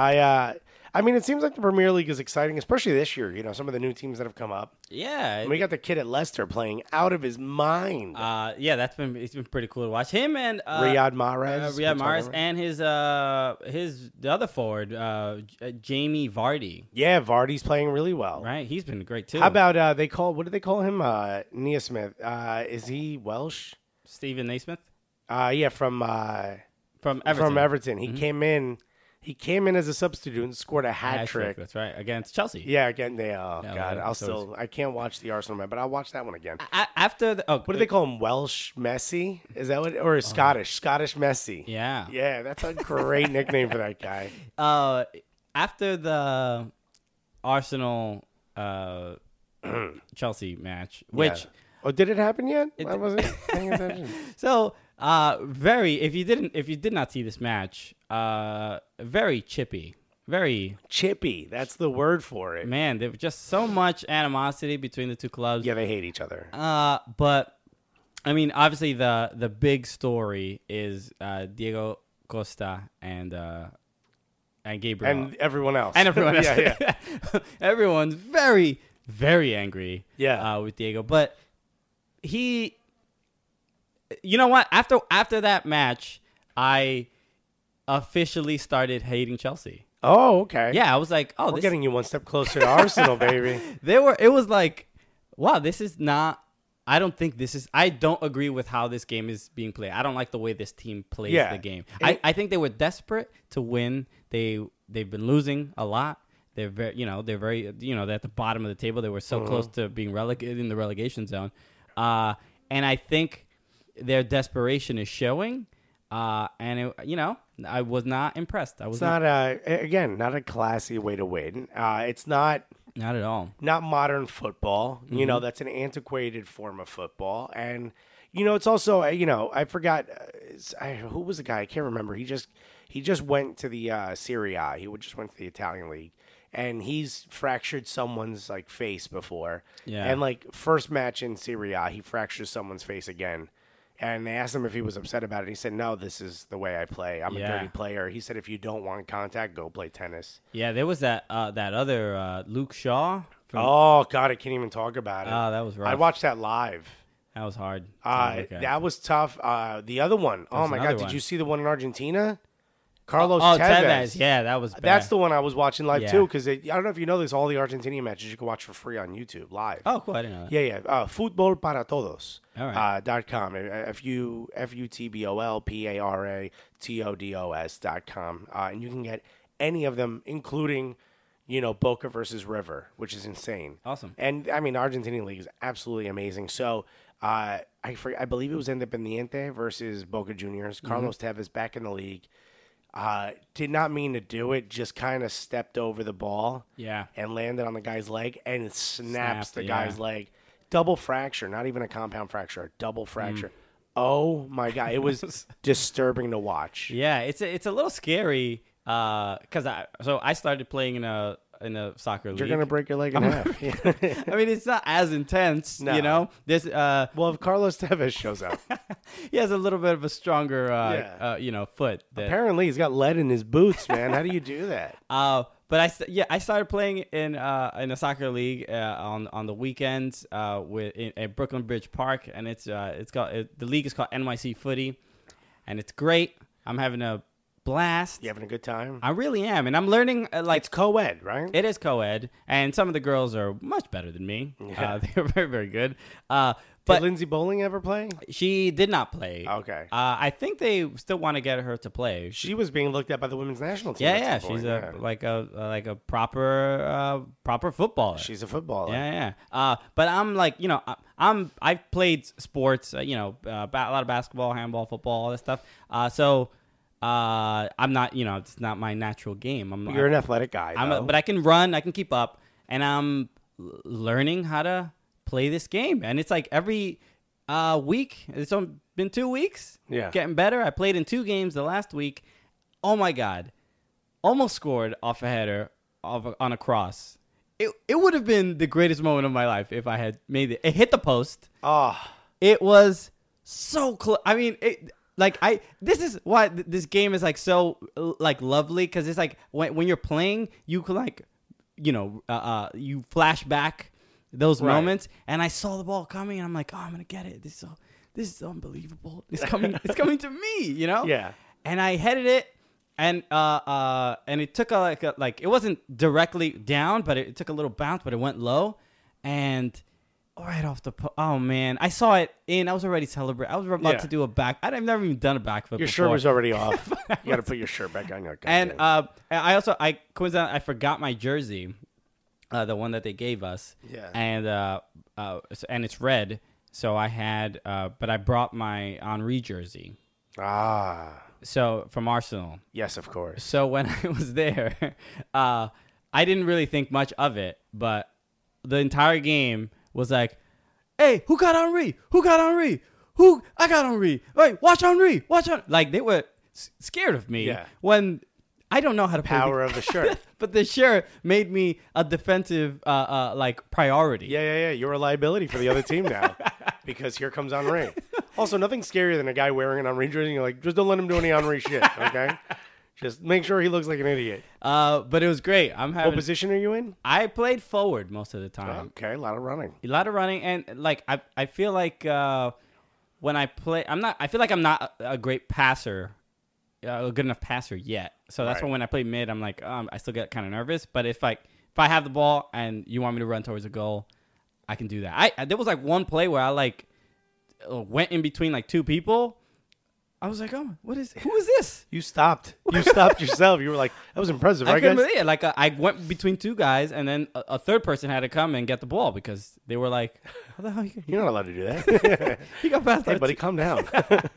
I mean, it seems like the Premier League is exciting, especially this year. Some of the new teams that have come up. Yeah, and we got the kid at Leicester playing out of his mind. It's been pretty cool to watch him and Riyad Mahrez, and his the other forward, Jamie Vardy. Yeah, Vardy's playing really well. Right, he's been great too. How about what do they call him? Naismith. Is he Welsh? Stephen Naismith. From Everton. From Everton. He came in. He came in as a substitute and scored a hat trick. That's right, against Chelsea. Yeah, again. God, I can't watch the Arsenal man, but I'll watch that one again. What do they call him? Welsh Messi? Is that what? Or Scottish Messi? Yeah, yeah. That's a great nickname for that guy. After the Arsenal Chelsea match, which did it happen yet? I wasn't paying attention. So. If you did not see this match, very chippy. Very chippy. That's the word for it. Man, there was just so much animosity between the two clubs. Yeah, they hate each other. But I mean, obviously the big story is Diego Costa and Gabriel and everyone else. Yeah. Everyone's very, very angry. Yeah. With Diego, but he. You know what? After that match, I officially started hating Chelsea. Oh, okay. Yeah, I was like, we're getting you one step closer to Arsenal, baby. It was like, wow, this is not. I don't think this is. I don't agree with how this game is being played. I don't like the way this team plays the game. I think they were desperate to win. They've been losing a lot. They're very, they're at the bottom of the table. They were so close to being relegated in the relegation zone, and I think. Their desperation is showing, and I was not impressed. It's not a classy way to win. It's not at all. Not modern football. Mm-hmm. That's an antiquated form of football, and it's also I forgot who was the guy. I can't remember. He just went to the Serie A. He just went to the Italian league. And he's fractured someone's face before. Yeah. And first match in Serie A, he fractures someone's face again. And they asked him if he was upset about it. He said, no, this is the way I play. I'm a dirty player. He said, if you don't want contact, go play tennis. Yeah, there was that other Luke Shaw. Oh, God, I can't even talk about it. Oh, that was rough. I watched that live. That was hard. That was tough. The other one. Oh, my God. Did you see the one in Argentina? Carlos Tevez. Yeah, that was bad. That's the one I was watching live, Yeah. too, because I don't know if you know this, all the Argentinian matches you can watch for free on YouTube live. Oh, cool. I didn't know that. Yeah. Futbol para Todos. All right. .com. FUTBOLPARATODOS.com. And you can get any of them, including, Boca versus River, which is insane. Awesome. And, I mean, the Argentinian League is absolutely amazing. So, I believe it was Independiente versus Boca Juniors. Carlos Tevez back in the league. Did not mean to do it, just kind of stepped over the ball. Yeah. And landed on the guy's leg and snaps the yeah. guy's leg. Double fracture, not even a compound fracture, a double fracture. Oh my God, it was disturbing to watch. Yeah, it's a little scary because I started playing in a soccer league. You're gonna break your leg in half. I mean, it's not as intense, No. This Well, if Carlos Tevez shows up, he has a little bit of a stronger, foot. Apparently he's got lead in his boots, man. How do you do that? But I started playing in a soccer league on the weekends at Brooklyn Bridge Park, and the league is called NYC Footy, and it's great. I'm having a blast. You having a good time? I really am, and I'm learning. It's co-ed, right? It is co-ed, and some of the girls are much better than me. Yeah. They're very, very good. Did Lindsey Bowling ever play? She did not play. Okay. I think they still want to get her to play. She was being looked at by the women's national team. Yeah. She's a proper footballer. She's a footballer. Yeah. But I'm like, I've played sports, a lot of basketball, handball, football, all that stuff. So I'm not, it's not my natural game. You're an athletic guy, though. But I can run, I can keep up, and I'm learning how to play this game. And it's like every week. It's been 2 weeks. Yeah. Getting better. I played in 2 games the last week. Oh my God. Almost scored off a header on a cross. It would have been the greatest moment of my life if I had made it. It hit the post. Oh. It was so close. I mean, this is why this game is like so like lovely, because it's like when you're playing, you can you flash back those moments, and I saw the ball coming, and I'm like, oh, I'm gonna get it. This is unbelievable. It's coming to me, Yeah. And I headed it, and it took it wasn't directly down, but it took a little bounce, but it went low, and right off the oh man, I saw it in. I was already celebrating. I was about to do a back. I've never even done a backflip. Your shirt was already off. You got to put your shirt back on. And I coincidentally I forgot my jersey, the one that they gave us. Yeah. And it's red, so I had. But I brought my Henry jersey. Ah. So from Arsenal. Yes, of course. So when I was there, I didn't really think much of it, but the entire game was like, hey, who got Henry? Who got Henry? I got Henry. Wait, watch Henry. Watch Henry. Like, they were scared of me when I don't know how to play. Power of the shirt. But the shirt made me a defensive priority. Yeah. You're a liability for the other team now because here comes Henry. Also, nothing scarier than a guy wearing an Henry jersey. You're like, just don't let him do any Henry shit, okay? Just make sure he looks like an idiot. But it was great. What position are you in? I played forward most of the time. Okay, a lot of running. And like I feel like when I play, I feel like I'm not a great passer, a good enough passer yet. So that's why when I play mid, I'm like, I still get kind of nervous. But if I have the ball and you want me to run towards a goal, I can do that. There was like one play where I went in between like 2 people. I was like, who is this? You stopped. You stopped yourself. You were like, that was impressive, right, guys? Yeah, I went between 2 guys, and then a third person had to come and get the ball because they were like, how the hell you're not allowed to do that. You got past Hey, buddy, calm down.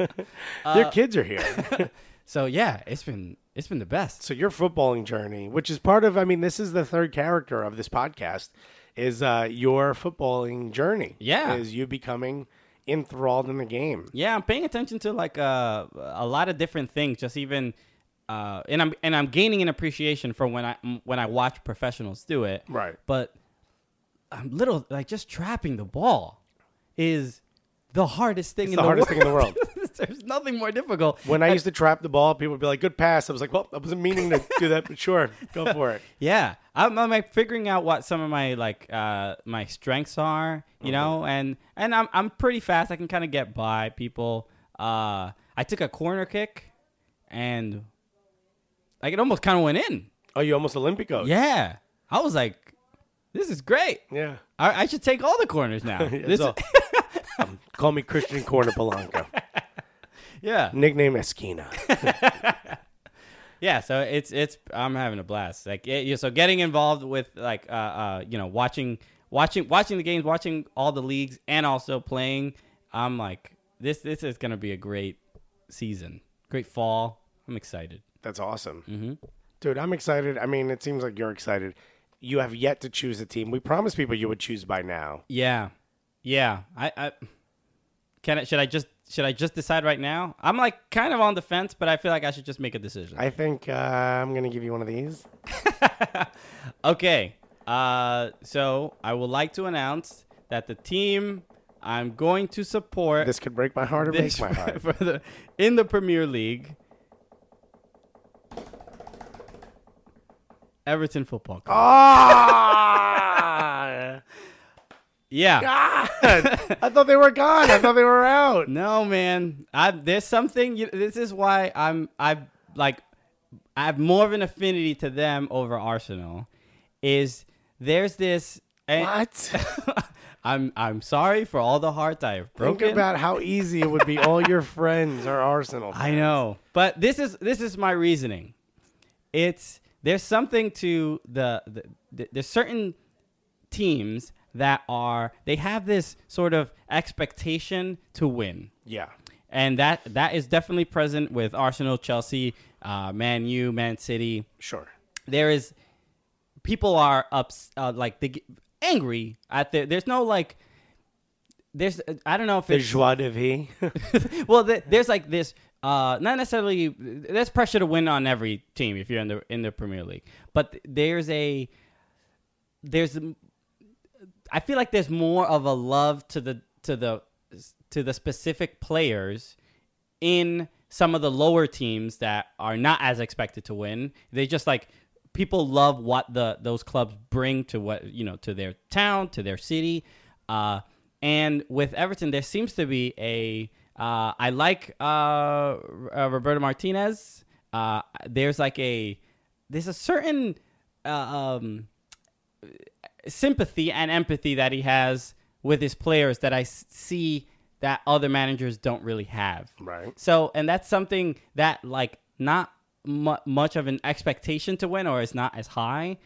Their kids are here. So, yeah, it's been the best. So your footballing journey, which is part of, this is the third character of this podcast, is your footballing journey. Yeah. Is you becoming enthralled in the game. Yeah, I'm paying attention to a lot of different things. Just even, and I'm gaining an appreciation for when I watch professionals do it. Right. But I'm just trapping the ball is the hardest thing. It's the hardest thing in the world. There's nothing more difficult. When I used to trap the ball, people would be like, "Good pass." I was like, "Well, I wasn't meaning to do that, but sure, go for it." Yeah, I'm figuring out what some of my my strengths are, you know, and I'm pretty fast. I can kind of get by people. I took a corner kick, and like it almost kind of went in. Oh, you almost Olympicos. Yeah. I was like, this is great. Yeah. I should take all the corners now. Call me Christian Corner Polanco. Yeah. Nickname Esquina. Yeah, so it's I'm having a blast. Like so getting involved with like watching the games, watching all the leagues, and also playing. I'm like, this is gonna be a great season, great fall. I'm excited. That's awesome. Mm-hmm. Dude, I'm excited. I mean, it seems like you're excited. You have yet to choose a team. We promised people you would choose by now. Yeah. Should I just decide right now? I'm like kind of on the fence, but I feel like I should just make a decision. I think I'm gonna give you one of these. Okay. So I would like to announce that the team I'm going to support. This could break my heart or make my heart. In the Premier League. Everton Football Club. Ah! Yeah. God! I thought they were gone. I thought they were out. No, man. There's something. This is why I have more of an affinity to them over Arsenal. There's this. What? I'm sorry for all the hearts I have broken. Think about how easy it would be. All your friends are Arsenal fans. I know, but this is my reasoning. There's something to there's certain teams that they have this sort of expectation to win. Yeah. And that is definitely present with Arsenal, Chelsea, Man U, Man City. Sure. People are angry at there's no like, I don't know if the it's joie de vivre. well, there's like this, not necessarily, there's pressure to win on every team if you're in the Premier League, but I feel like there's more of a love to the specific players in some of the lower teams that are not as expected to win. They just like, people love what those clubs bring to to their town, to their city. And with Everton, there seems to be I like Roberto Martinez. There's a certain sympathy and empathy that he has with his players that I see that other managers don't really have. Right. So, and that's something that like not much of an expectation to win, or it's not as high.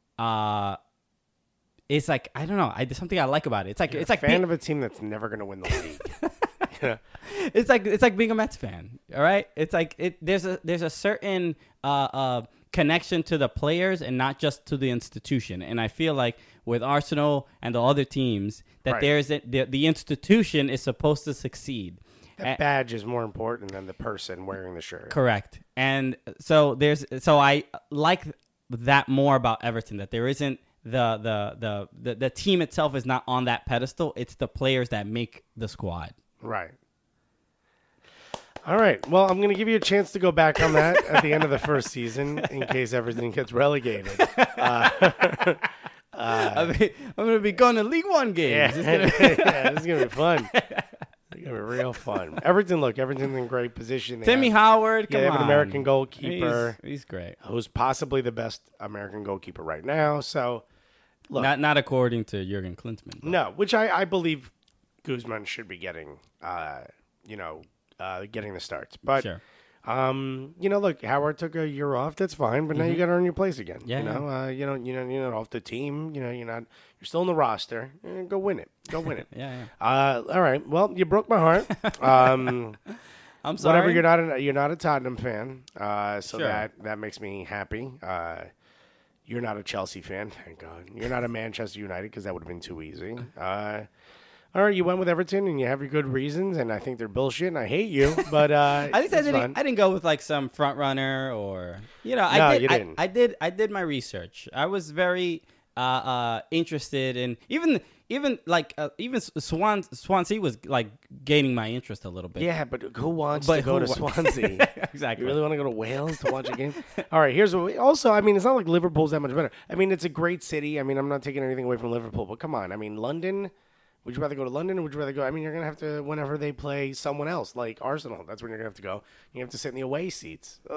It's like, I don't know. There's something I like about it. It's like, You're a fan of a team that's never going to win the league. Yeah. It's like being a Mets fan. All right. It's like there's a certain connection to the players and not just to the institution. And I feel like with Arsenal and the other teams that there's the institution is supposed to succeed. The badge is more important than the person wearing the shirt. Correct. And so I like that more about Everton, that there isn't the team itself is not on that pedestal. It's the players that make the squad. Right. All right. Well, I'm going to give you a chance to go back on that at the end of the first season in case everything gets relegated. I'm going to be going to League One games. Yeah, this is going to be fun. It's going to be real fun. Everton's in great position. Timmy Howard, come on. They have an American goalkeeper. He's great. Who's possibly the best American goalkeeper right now. So, look. Not according to Jurgen Klinsmann. But. No, which I believe Guzman should be getting, getting the starts. But, sure. Look, Howard took a year off. That's fine, but now you got to earn your place again. Yeah. You're not off the team. You're still in the roster. Go win it. Yeah. All right. Well, you broke my heart. I'm sorry. Whatever. You're not a Tottenham fan. So sure. that makes me happy. You're not a Chelsea fan. Thank God. You're not a Manchester United because that would have been too easy. All right, you went with Everton, and you have your good reasons, and I think they're bullshit, and I hate you. But I didn't go with like some front runner or you didn't. I did my research. I was very interested in even Swansea was like gaining my interest a little bit. Yeah, but who wants to go to Swansea? Exactly. You really want to go to Wales to watch a game? All right, here's what. Also, I mean, it's not like Liverpool's that much better. I mean, it's a great city. I mean, I'm not taking anything away from Liverpool, but come on. I mean, London. Would you rather go to London or would you rather go? I mean, you're going to have to, whenever they play someone else, like Arsenal, that's when you're going to have to go. You have to sit in the away seats. Ugh,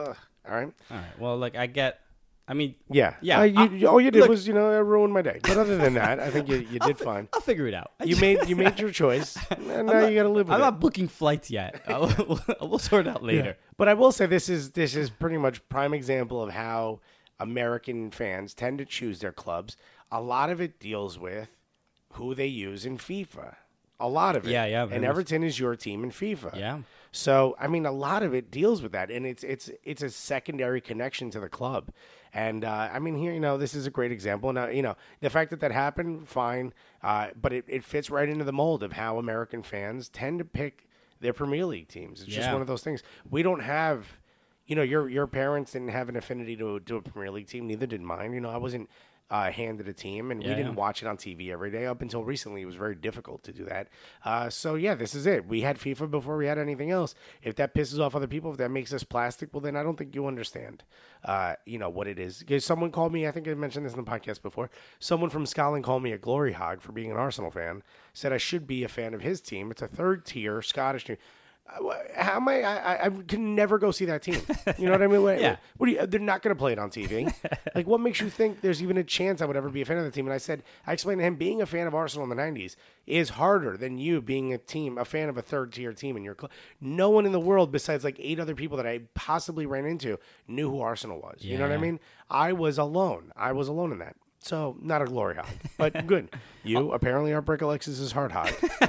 All right. All right. Well, like I get. I mean, yeah. All you did was, ruin my day. But other than that, I think you did fine. I'll figure it out. You made your choice, and now you got to live with it. I'm not booking flights yet. We'll sort it out later. Yeah. But I will say this is pretty much prime example of how American fans tend to choose their clubs. A lot of it deals with who they use in FIFA. A lot of it. Yeah. And Everton is your team in FIFA. Yeah. So, I mean, a lot of it deals with that, and it's a secondary connection to the club. And, I mean, here, this is a great example. Now, the fact that happened, fine, but it fits right into the mold of how American fans tend to pick their Premier League teams. It's just one of those things. We don't have, your parents didn't have an affinity to a Premier League team, neither did mine. I wasn't handed a team, and we didn't watch it on TV every day. Up until recently, it was very difficult to do that. So, this is it. We had FIFA before we had anything else. If that pisses off other people, if that makes us plastic, well, then I don't think you understand, what it is. Because someone called me, I think I mentioned this in the podcast before, someone from Scotland called me a glory hog for being an Arsenal fan, said I should be a fan of his team. It's a third-tier Scottish team. How am I can never go see that team. You know what I mean? They're not going to play it on TV. Like, what makes you think there's even a chance I would ever be a fan of the team? And I explained to him, being a fan of Arsenal in the 90s is harder than you being a fan of a third-tier team in your club. No one in the world, besides like 8 other people that I possibly ran into, knew who Arsenal was. You know what I mean? I was alone. In that. So, not a glory hog, but good. You apparently are Brick Alexis's hard hog.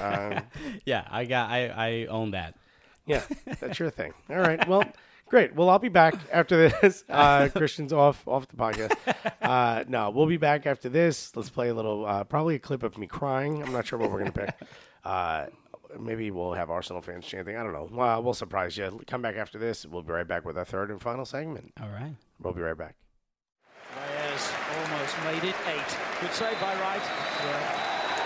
Yeah, I own that. Yeah, that's your thing. All right. Well, great. Well, I'll be back after this. Christian's off the podcast. No, we'll be back after this. Let's play a little, probably a clip of me crying. I'm not sure what we're going to pick. Maybe we'll have Arsenal fans chanting. I don't know. Well, we'll surprise you. Come back after this. We'll be right back with our third and final segment. All right. We'll be right back. Reyes almost made it 8. Good save by Wright. Yeah.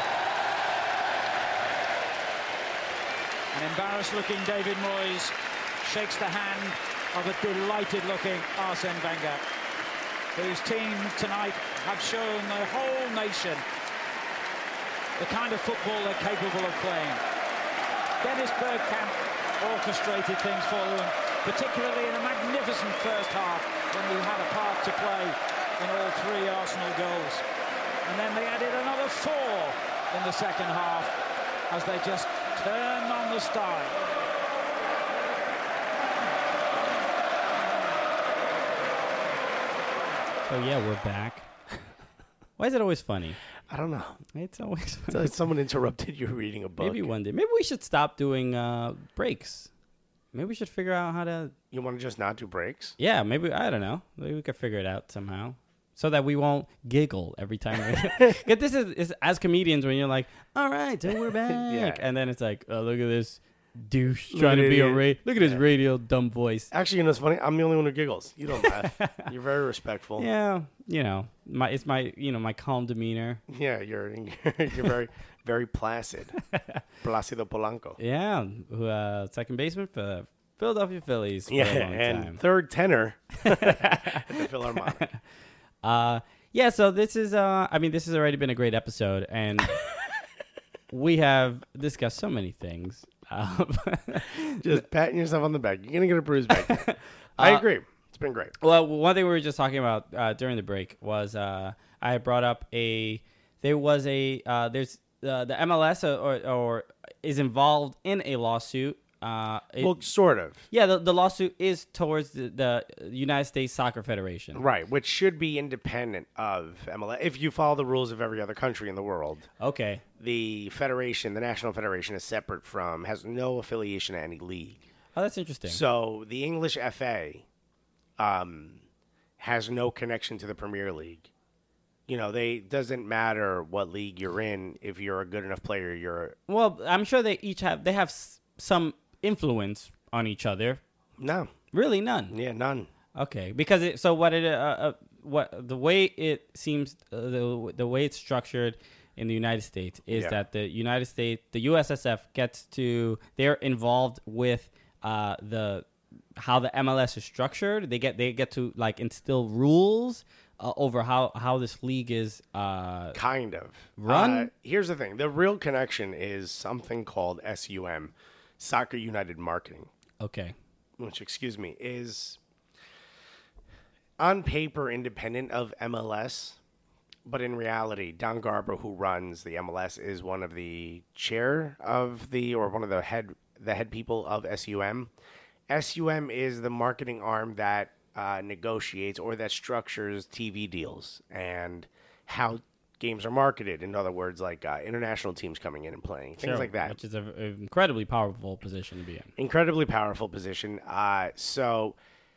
An embarrassed-looking David Moyes shakes the hand of a delighted-looking Arsene Wenger, whose team tonight have shown the whole nation the kind of football they're capable of playing. Dennis Bergkamp orchestrated things for them, particularly in a magnificent first half when we had a part to play in all 3 Arsenal goals. And then they added another 4 in the second half as they just turned on the style. So yeah, we're back. Why is it always funny? I don't know. It's always funny. It's like someone interrupted you reading a book. Maybe one day. Maybe we should stop doing breaks. Maybe we should figure out how to... You want to just not do breaks? Yeah, maybe. I don't know. Maybe we could figure it out somehow. So that we won't giggle every time. Because this is as comedians when you're like, all right, so we're back. Yeah. And then it's like, oh, look at this douche trying to be a look at his radio dumb voice. Actually, it's funny. I'm the only one who giggles. You don't laugh. You're very respectful. Yeah, my calm demeanor. Yeah, you're very very placid. Plácido Polanco. Yeah, second baseman for the Philadelphia Phillies. For yeah, a long and time. Third tenor at the Philharmonic. So this is this has already been a great episode, and we have discussed so many things. Just patting yourself on the back. You're gonna get a bruise back. I agree. It's been great. Well, one thing we were just talking about during the break was I brought up there's the MLS or is involved in a lawsuit. Sort of. Yeah, the lawsuit is towards the United States Soccer Federation. Right, which should be independent of MLS. If you follow the rules of every other country in the world. Okay. The federation, the National Federation, is separate from, has no affiliation to any league. Oh, that's interesting. So the English FA has no connection to the Premier League. Doesn't matter what league you're in. If you're a good enough player, Well, I'm sure they have some influence on each other. No, really, none. Yeah, none. Okay, because the way it seems, the way it's structured in the United States is that the United States, the USSF they're involved with how the MLS is structured. They get to like instill rules over how this league is kind of run. Here's the thing: the real connection is something called SUM. Soccer United Marketing. Okay. Which, is on paper independent of MLS, but in reality, Don Garber, who runs the MLS, is one of the chair of one of the head people of SUM. SUM is the marketing arm that negotiates or that structures TV deals and how games are marketed. In other words, like international teams coming in and playing, things like that. Which is an incredibly powerful position to be in. Incredibly powerful position. So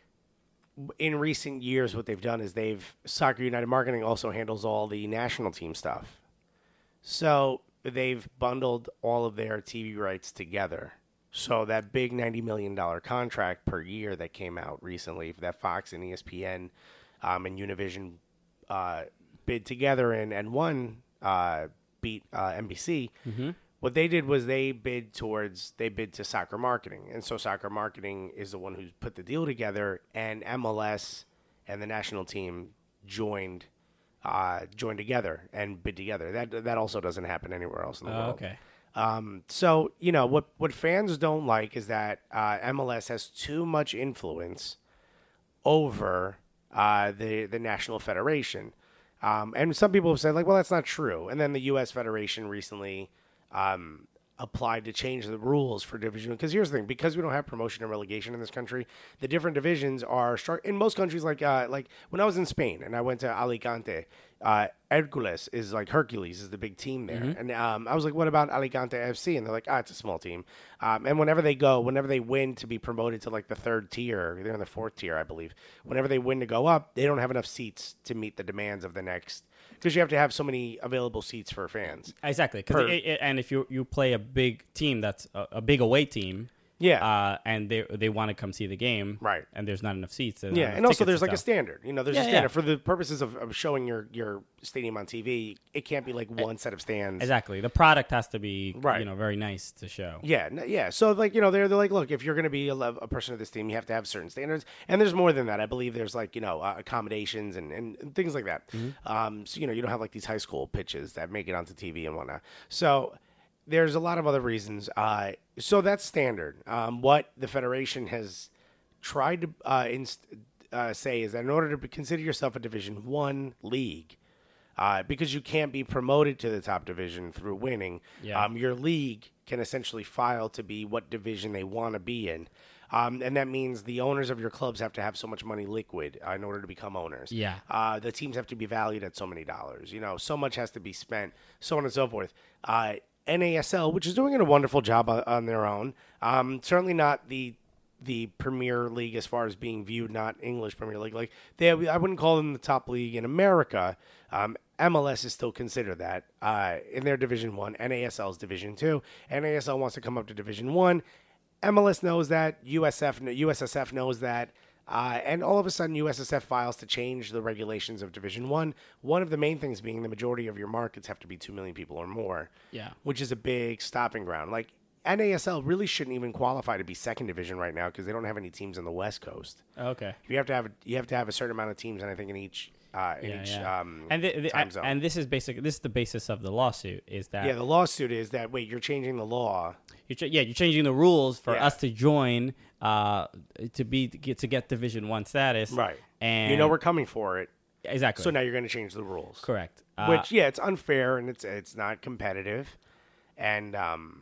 in recent years, what they've done is Soccer United Marketing also handles all the national team stuff. So they've bundled all of their TV rights together. So that big $90 million contract per year that came out recently, that Fox and ESPN and Univision bid together and one beat NBC. Mm-hmm. What they did was they bid to Soccer Marketing. And so Soccer Marketing is the one who put the deal together, and MLS and the national team joined together and bid together. That also doesn't happen anywhere else in the world. Okay. So, what fans don't like is that MLS has too much influence over the National Federation. And some people have said, like, well, that's not true. And then the U.S. Federation recently applied to change the rules for division. Because here's the thing, because we don't have promotion and relegation in this country, the different divisions are in most countries, like when I was in Spain and I went to Alicante, Hercules is like Hercules is the big team there. Mm-hmm. And I was like, what about Alicante FC? And they're like, it's a small team. And whenever they win to be promoted to like the third tier, they're in the fourth tier, I believe. Whenever they win to go up, they don't have enough seats to meet the demands of the next, because you have to have so many available seats for fans. Exactly. And if you play a big team that's a big away team, yeah, and they want to come see the game, right? And there's not enough seats. Yeah, and also there's like a standard. There's a standard for the purposes of showing your stadium on TV. It can't be like one set of stands. Exactly. The product has to be very nice to show. Yeah. So like they're like, look, if you're going to be a person of this team, you have to have certain standards, and there's more than that. I believe there's like accommodations and things like that. Mm-hmm. So you don't have like these high school pitches that make it onto TV and whatnot. So there's a lot of other reasons. So that's standard. What the Federation has tried to say is that in order to consider yourself a Division I league, because you can't be promoted to the top division through winning, your league can essentially file to be what division they want to be in. And that means the owners of your clubs have to have so much money liquid in order to become owners. Yeah. The teams have to be valued at so many dollars. So much has to be spent, so on and so forth. NASL, which is doing a wonderful job on their own. Certainly not the Premier League as far as being viewed, not English Premier League. Like I wouldn't call them the top league in America. MLS is still considered that in their Division 1. NASL is Division 2. NASL wants to come up to Division 1. MLS knows that. USSF knows that. And all of a sudden, USSF files to change the regulations of Division 1. One of the main things being the majority of your markets have to be 2 million people or more. Yeah. Which is a big stopping ground. Like, NASL really shouldn't even qualify to be second division right now because they don't have any teams on the West Coast. Okay. You have to have a certain amount of teams, and I think in each time zone. And this is the basis of the lawsuit is that the lawsuit is that you're changing the law. You're changing the rules for us to join to get Division 1 status. Right. And we're coming for it. Exactly. So now you're going to change the rules. Correct. Which it's unfair and it's not competitive, and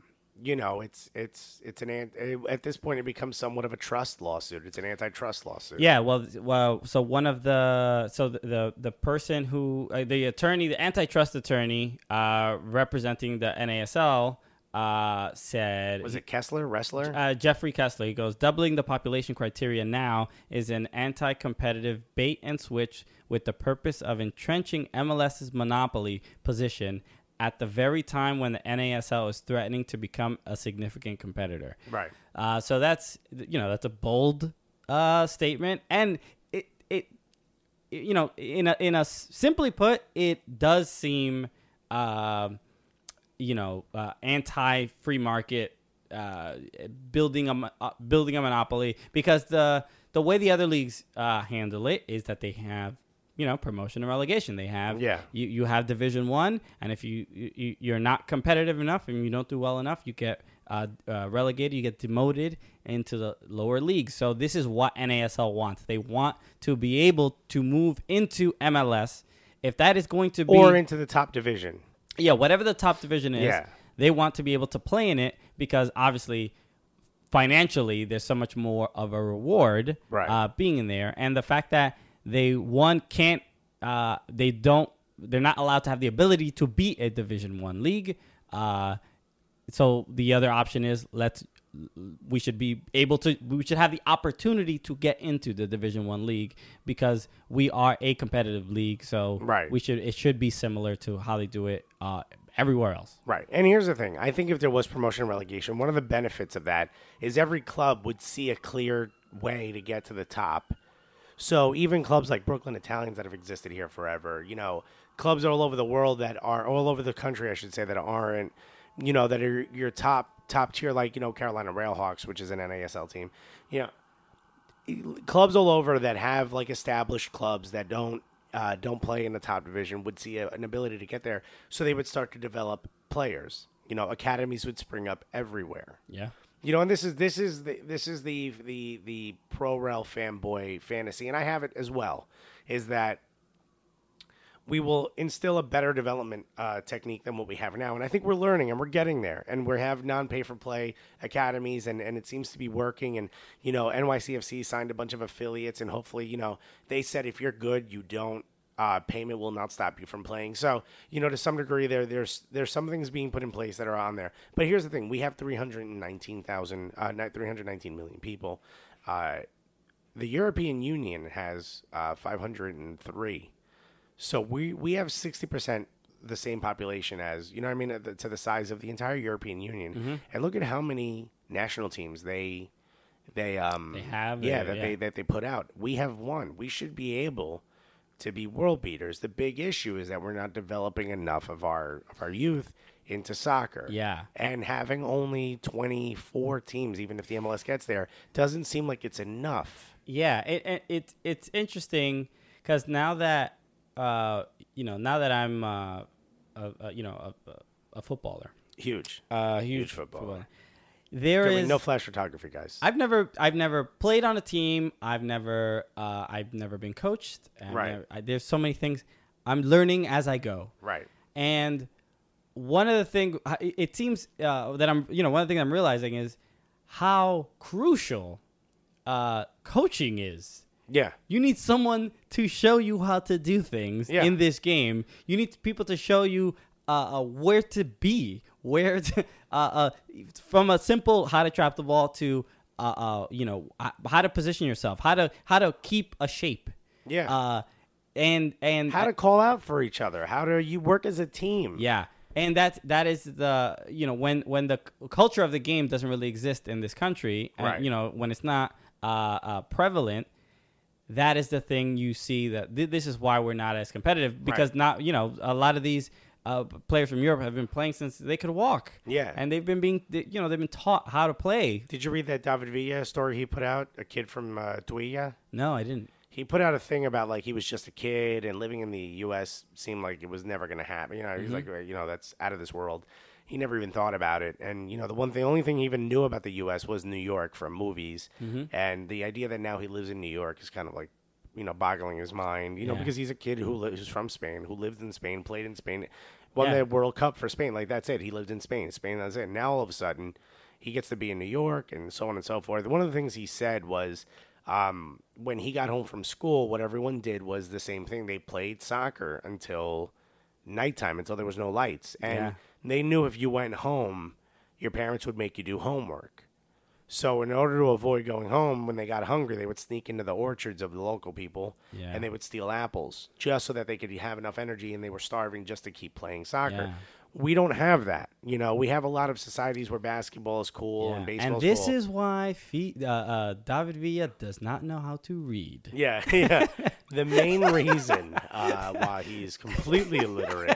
it's at this point it becomes somewhat of a trust lawsuit. It's an antitrust lawsuit. Yeah, well. So one of the person who the antitrust attorney representing the NASL said, was it Wrestler? Jeffrey Kessler. He goes, doubling the population criteria now is an anti-competitive bait and switch with the purpose of entrenching MLS's monopoly position at the very time when the NASL is threatening to become a significant competitor. Right. So that's a bold statement, and it in a simply put, it does seem anti-free market, building a monopoly, because the way the other leagues handle it is that they have promotion and relegation. They have you have Division 1, and if you're not competitive enough and you don't do well enough, you get relegated, you get demoted into the lower leagues. So this is what NASL wants. They want to be able to move into MLS. If that is going to be... Or into the top division. Yeah, whatever the top division is, they want to be able to play in it because obviously financially there's so much more of a reward being in there. And the fact that they're not allowed to have the ability to beat a Division I league. So the other option is we should have the opportunity to get into the Division I league because we are a competitive league. So it should be similar to how they do it everywhere else. Right. And here's the thing. I think if there was promotion and relegation, one of the benefits of that is every club would see a clear way to get to the top. So even clubs like Brooklyn Italians that have existed here forever, clubs all over the world that are all over the country, I should say, that aren't, that are your top tier, like, Carolina Railhawks, which is an NASL team, clubs all over that have like established clubs that don't play in the top division would see an ability to get there. So they would start to develop players, academies would spring up everywhere. Yeah. And this is the pro rel fanboy fantasy, and I have it as well, is that we will instill a better development technique than what we have now. And I think we're learning and we're getting there, and we have non-pay-for-play academies, and it seems to be working. And, NYCFC signed a bunch of affiliates, and hopefully, they said if you're good, you don't, payment will not stop you from playing. So, to some degree, there's some things being put in place that are on there. But here's the thing. We have 319 million people. The European Union has 503. So we have 60% the same population as, to the size of the entire European Union. Mm-hmm. And look at how many national teams they have. That they put out. We have one. We should be able to be world beaters. The big issue is that we're not developing enough of our youth into soccer. Yeah. And having only 24 teams, even if the MLS gets there, doesn't seem like it's enough. Yeah, it's interesting because now that I'm a footballer. Huge footballer. No flash photography, guys. I've never played on a team. I've never been coached. And there's so many things I'm learning as I go. Right. And one of the things it seems that one of the things I'm realizing is how crucial coaching is. Yeah. You need someone to show you how to do things in this game. You need people to show you where to be, where to from a simple how to trap the ball to how to position yourself, how to keep a shape. Yeah. And how to call out for each other, how do you work as a team. Yeah. And that is the when the culture of the game doesn't really exist in this country, and, when it's not prevalent. That is the thing you see that this is why we're not as competitive because not a lot of these players from Europe have been playing since they could walk. Yeah, and they've been taught how to play. Did you read that David Villa story he put out? A kid from Tuilla? No, I didn't. He put out a thing about like he was just a kid and living in the U.S. seemed like it was never going to happen. He's like that's out of this world. He never even thought about it. And, the only thing he even knew about the U.S. was New York from movies. Mm-hmm. And the idea that now he lives in New York is kind of like, boggling his mind, because he's a kid who's from Spain, who lived in Spain, played in Spain, won the World Cup for Spain. Like, that's it. He lived in Spain. That's it. Now, all of a sudden, he gets to be in New York and so on and so forth. One of the things he said was when he got home from school, what everyone did was the same thing. They played soccer until nighttime, until there was no lights. And they knew if you went home, your parents would make you do homework. So in order to avoid going home, when they got hungry, they would sneak into the orchards of the local people, and they would steal apples just so that they could have enough energy, and they were starving just to keep playing soccer. Yeah. We don't have that. We have a lot of societies where basketball is cool and baseball is cool. And this is why David Villa does not know how to read. Yeah. The main reason why he's completely illiterate.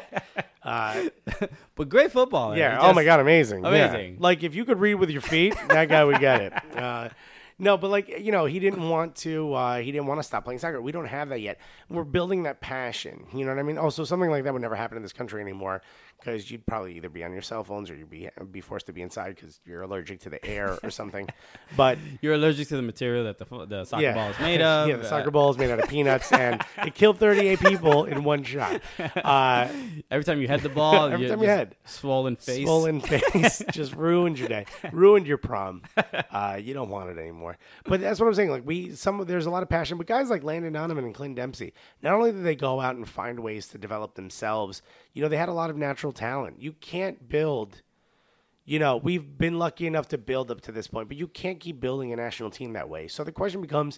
But great footballer. Yeah. Oh, my God. Amazing. Yeah. Like, if you could read with your feet, that guy would get it. No, but he didn't want to stop playing soccer. We don't have that yet. We're building that passion. You know what I mean? Also, something like that would never happen in this country anymore because you'd probably either be on your cell phones or you'd be forced to be inside because you're allergic to the air or something. But you're allergic to the material that the soccer ball is made of. Yeah, the soccer ball is made out of peanuts, and it killed 38 people in one shot. Every time you had the ball, swollen face, just ruined your day, ruined your prom. You don't want it anymore. But that's what I'm saying. Like there's a lot of passion, but guys like Landon Donovan and Clint Dempsey, not only did they go out and find ways to develop themselves, they had a lot of natural talent. You can't build, we've been lucky enough to build up to this point, but you can't keep building a national team that way. So the question becomes,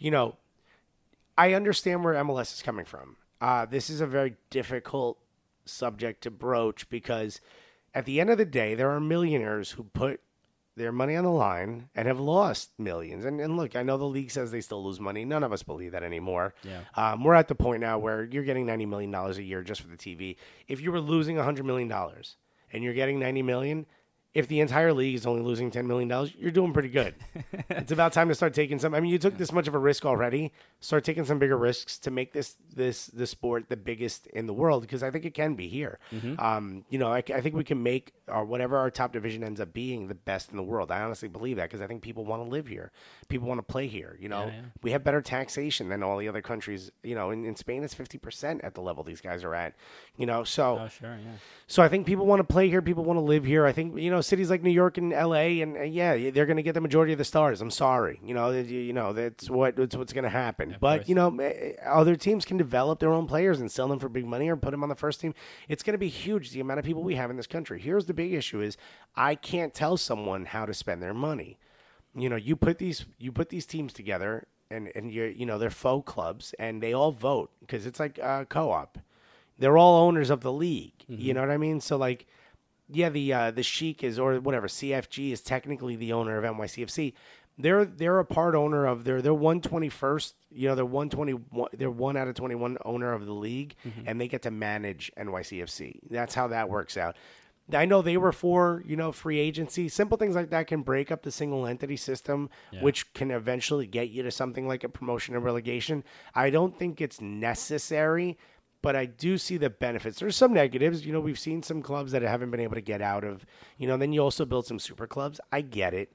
I understand where MLS is coming from. This is a very difficult subject to broach because at the end of the day, there are millionaires who put their money on the line and have lost millions. And look, I know the league says they still lose money. None of us believe that anymore. Yeah. We're at the point now where you're getting $90 million a year just for the TV. If you were losing $100 million and you're getting $90 million, if the entire league is only losing $10 million, you're doing pretty good. It's about time to start taking some. I mean, you took this much of a risk already. Start taking some bigger risks to make this sport the biggest in the world, because I think it can be here. Mm-hmm. I think we can make whatever our top division ends up being the best in the world. I honestly believe that because I think people want to live here. People want to play here. We have better taxation than all the other countries. In Spain, it's 50% at the level these guys are at. So. Oh, sure, yeah. So I think people want to play here. People want to live here. I think cities like New York and L.A. and they're going to get the majority of the stars. I'm sorry, that's what's going to happen. But other teams can develop their own players and sell them for big money or put them on the first team. It's going to be huge, the amount of people we have in this country. Here's the big issue: is I can't tell someone how to spend their money. You put these teams together, and they're faux clubs, and they all vote because it's like co-op. They're all owners of the league. Mm-hmm. You know what I mean? So like. Yeah, the Sheik is, or whatever, CFG is technically the owner of NYCFC. They're a part owner of they're 121st. They're 1 out of 21 owner of the league, mm-hmm. and they get to manage NYCFC. That's how that works out. I know they were for free agency. Simple things like that can break up the single entity system, which can eventually get you to something like a promotion and relegation. I don't think it's necessary. But I do see the benefits. There's some negatives. We've seen some clubs that haven't been able to get out of, then you also build some super clubs. I get it.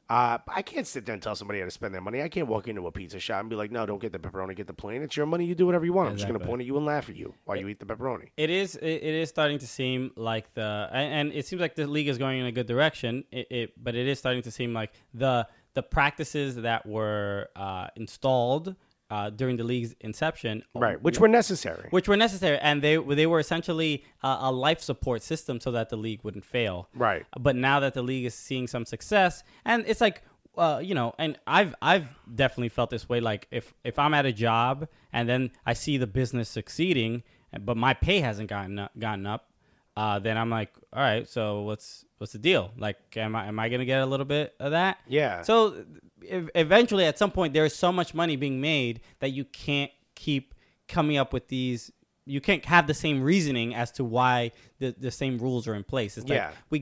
I can't sit there and tell somebody how to spend their money. I can't walk into a pizza shop and be like, no, don't get the pepperoni, get the plain. It's your money. You do whatever you want. I'm just going to point at you and laugh at you while you eat the pepperoni. It is starting to seem like and it seems like the league is going in a good direction. But it is starting to seem like the practices that were installed during the league's inception, right, which were necessary, and they were essentially a life support system so that the league wouldn't fail, right. But now that the league is seeing some success, and it's like, and I've definitely felt this way. Like if I'm at a job and then I see the business succeeding, but my pay hasn't gotten up, then I'm like, all right, so what's the deal? Like, am I gonna get a little bit of that? Yeah. So eventually, at some point, there's so much money being made that you can't keep coming up with these. You can't have the same reasoning as to why the same rules are in place. It's like we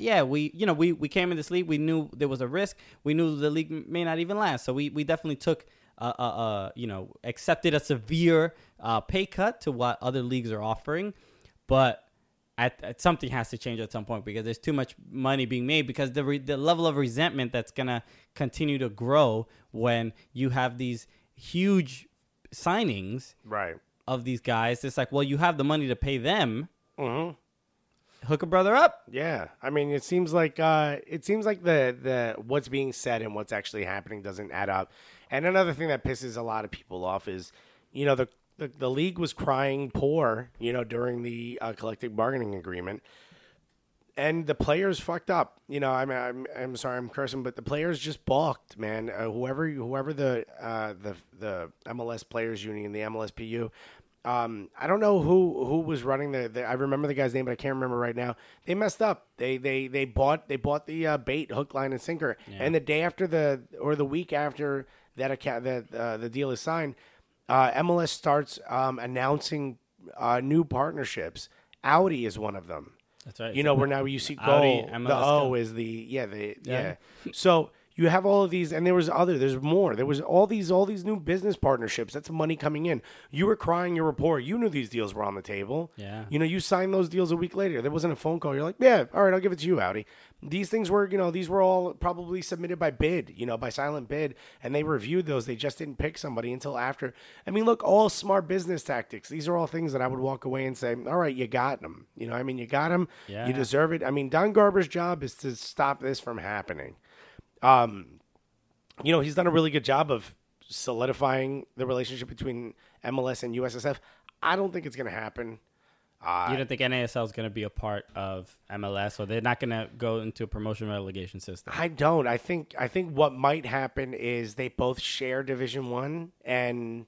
came in this league. We knew there was a risk. We knew the league may not even last. So we definitely took accepted a severe pay cut to what other leagues are offering, but. At something has to change at some point because there's too much money being made, because the level of resentment that's going to continue to grow when you have these huge signings right. of these guys. It's like, well, you have the money to pay them. Mm-hmm. Hook a brother up. Yeah. I mean, it seems like the what's being said and what's actually happening doesn't add up. And another thing that pisses a lot of people off is, the league was crying poor, during the collective bargaining agreement, and the players fucked up. I'm sorry, I'm cursing, but the players just balked, man. Whoever the MLS Players Union, the MLSPU, I don't know who was running I remember the guy's name, but I can't remember right now. They messed up. They bought the bait, hook, line, and sinker, and the day after the week after that the deal is signed. MLS starts announcing new partnerships. Audi is one of them. That's right. Where now you see goal. Audi, MLS the O is the. So You have all of these, and there's more. There was all these new business partnerships. That's money coming in. You were crying your report. You knew these deals were on the table. Yeah. You signed those deals a week later. There wasn't a phone call. You're like, yeah, all right, I'll give it to you, Audi. These things were, these were all probably submitted by bid, by silent bid, and they reviewed those. They just didn't pick somebody until after. I mean, look, all smart business tactics. These are all things that I would walk away and say, all right, you got them. You got them. Yeah. You deserve it. I mean, Don Garber's job is to stop this from happening. He's done a really good job of solidifying the relationship between MLS and USSF. I don't think it's going to happen. You don't think NASL is going to be a part of MLS, or they're not going to go into a promotion relegation system? I don't. I think what might happen is they both share Division I, and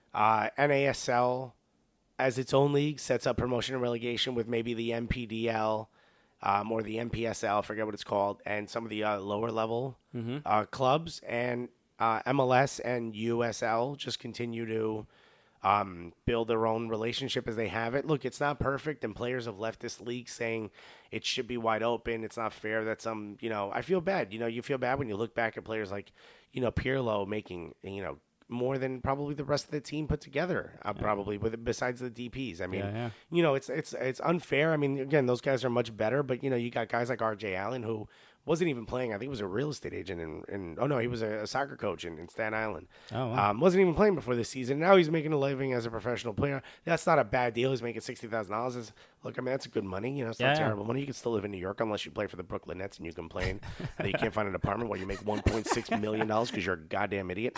NASL, as its own league, sets up promotion and relegation with maybe the MPDL or the MPSL, I forget what it's called, and some of the lower level clubs, and MLS and USL just continue to build their own relationship as they have it. Look, it's not perfect, and players have left this league saying it should be wide open. It's not fair that some, I feel bad. You feel bad when you look back at players like, Pirlo making, more than probably the rest of the team put together, probably besides the DPs. I mean, it's unfair. I mean, again, those guys are much better, but you got guys like RJ Allen who wasn't even playing. I think he was a real estate agent he was a soccer coach in Staten Island. Oh, wow. Wasn't even playing before this season. Now he's making a living as a professional player. That's not a bad deal. He's making $60,000. Look, I mean, that's good money. It's not terrible money. You can still live in New York unless you play for the Brooklyn Nets and you complain that you can't find an apartment while you make $1.6 million because you're a goddamn idiot.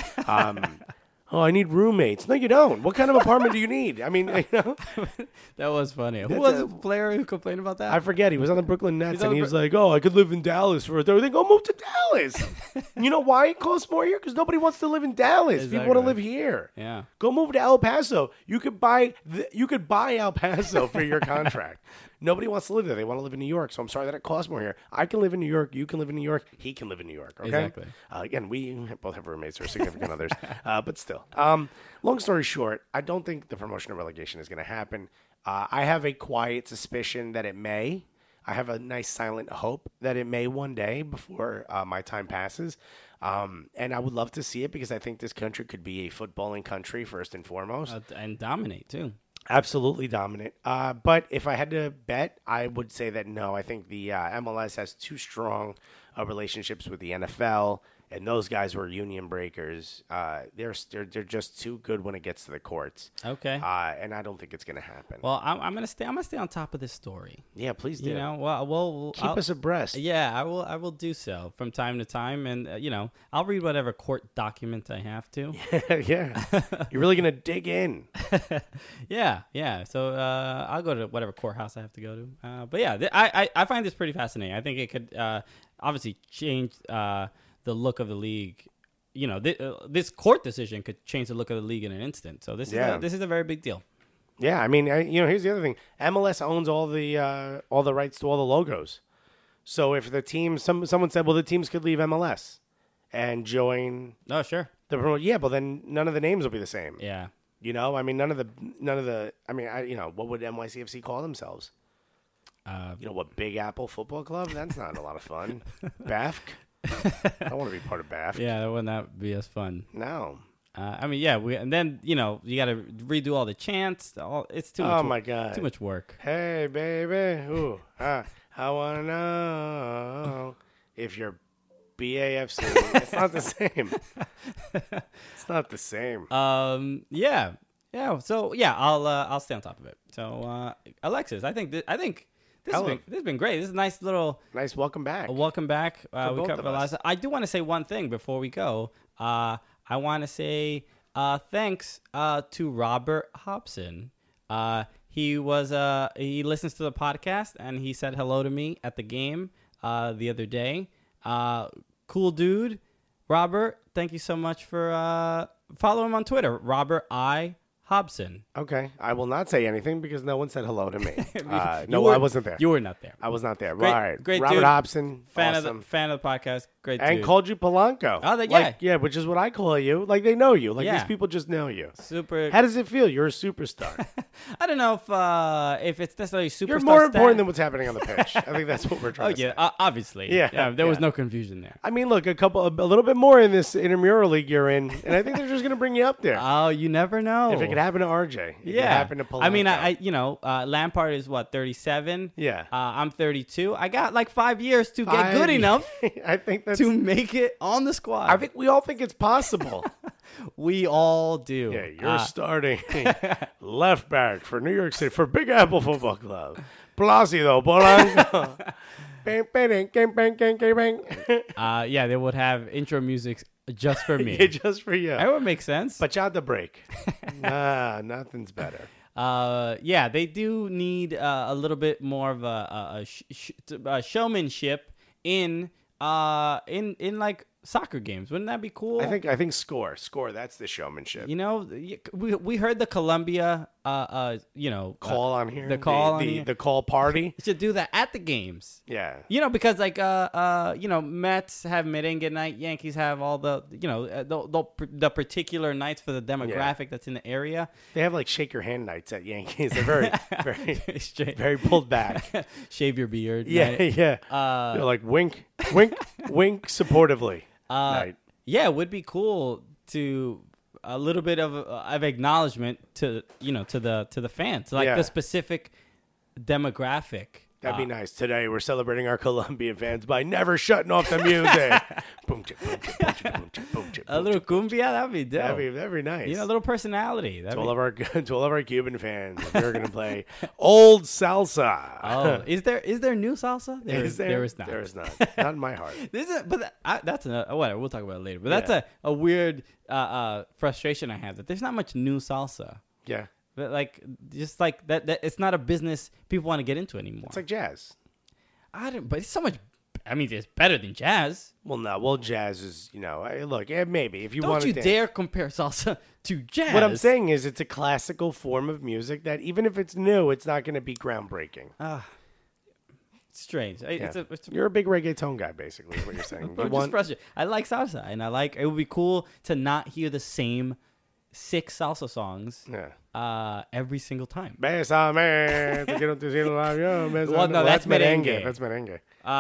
Oh, I need roommates. No, you don't. What kind of apartment do you need? I mean, That was funny. Who was the player who complained about that? I forget. He was on the Brooklyn Nets, and he was like, I could live in Dallas for a third. They go move to Dallas. You know why it costs more here? Because nobody wants to live in Dallas. Exactly. People want to live here. Yeah. Go move to El Paso. You could buy El Paso for your contract. Nobody wants to live there. They want to live in New York. So I'm sorry that it costs more here. I can live in New York. You can live in New York. He can live in New York. Okay. Exactly. Again, we both have roommates or significant others, but still. Long story short, I don't think the promotion or relegation is going to happen. I have a quiet suspicion that it may. I have a nice silent hope that it may one day before my time passes. And I would love to see it because I think this country could be a footballing country first and foremost. And dominate, too. Absolutely dominant. But if I had to bet, I would say that no. I think the MLS has too strong relationships with the NFL, and those guys were union breakers. They're just too good when it gets to the courts. Okay. And I don't think it's going to happen. Well, I'm gonna stay on top of this story. Yeah, please do. We'll keep us abreast. Yeah, I will do so from time to time, and I'll read whatever court document I have to. Yeah. You're really gonna dig in. Yeah. So I'll go to whatever courthouse I have to go to. But yeah, I find this pretty fascinating. I think it could obviously change the look of the league. This court decision could change the look of the league in an instant. So this is a very big deal. Yeah, I mean, here's the other thing: MLS owns all the rights to all the logos. So if the team, someone said, well, the teams could leave MLS and join. Oh, sure. But then none of the names will be the same. Yeah. I mean, none of the. I mean, what would NYCFC call themselves? What, Big Apple Football Club? That's not a lot of fun. BAFC? I want to be part of BAFC. Yeah, that would not be as fun. No. I mean, yeah, and then, you got to redo all the chants. It's too much. Oh, my God. Too much work. Hey, baby. Ooh, I want to know if you're BAFC. It's not the same. It's not the same. Yeah. So, yeah, I'll stay on top of it. So, Alexis, I think this has been great. This is a nice welcome back. Welcome back. We covered a lot of stuff. I do want to say one thing before we go. I want to say thanks to Robert Hobson. He listens to the podcast and he said hello to me at the game the other day. Cool dude, Robert. Thank you so much for follow him on Twitter, Robert I. Hobson. Okay, I will not say anything because no one said hello to me. I wasn't there. You were not there. I was not there. Great, all right, great Robert dude. Hobson, Fan awesome. fan of the podcast. Great And dude. called you Polanco. Oh, yeah, which is what I call you. Like they know you. Like Yeah. these people just know you. Super. How does it feel? You're a superstar. I don't know if it's necessarily superstar. You're more important stat- than what's happening on the pitch. I think that's what we're Oh trying to yeah, say. obviously. Yeah, there was yeah. no confusion there. I mean, look, a little bit more in this intramural league you're in, and I think they're just going to bring you up there. Oh, you never know. If it could happen to RJ, it could happen to Polanco. I mean, Lampard is what 37. Yeah. I'm 32. I got like 5 years to get good enough I think that's. to make it on the squad. I think we all think it's possible. we all do. Yeah, you're starting left back for New York City for Big Apple Football Club. Placido Polanco. Bang, bang, bang, bang, bang, bang, bang. Yeah, they would have intro music just for me. Yeah, just for you. That would make sense. Bachata break. Nah, nothing's better. Yeah, they do need a little bit more of a showmanship in like soccer games. Wouldn't that be cool? I think score. That's the showmanship. You know, we heard the Columbia, Call on here. The call on here. The call party. should do that at the games. Yeah. You know, because like Mets have merengue night, Yankees have all the the particular nights for the demographic that's in the area. They have like shake your hand nights at Yankees. They're very, very, Straight. very pulled back. Shave your beard. Yeah, night. yeah. They're like wink, wink, wink supportively. Night. Yeah, it would be cool to a little bit of acknowledgement to the fans, like Yeah. the specific demographic. That'd be nice. Today we're celebrating our Colombian fans by never shutting off the music. Boom, chip, boom, chip, boom, chip, boom, chip, boom, chip, A little cumbia, that'd be dope. that'd be nice. You know, a little personality. to all of our Cuban fans, we're gonna play old salsa. Oh, is there new salsa? There is not. There is not. Not in my heart. That's whatever. We'll talk about it later. But that's a weird frustration I have that there's not much new salsa. Yeah. But like, just like that it's not a business people want to get into anymore. It's like jazz. But it's so much. I mean, it's better than jazz. Well, no. Well, jazz is, look, maybe if you want Don't to you dare compare salsa to jazz. What I'm saying is it's a classical form of music that even if it's new, it's not going to be groundbreaking. It's strange. Yeah. You're a big reggaeton guy, basically, is what you're saying. I'm just frustrated. I like salsa, and it would be cool to not hear the same 6 salsa songs every single time. Bésame, te quiero decir el labio, bésame. Well, no, that's merengue. That's merengue.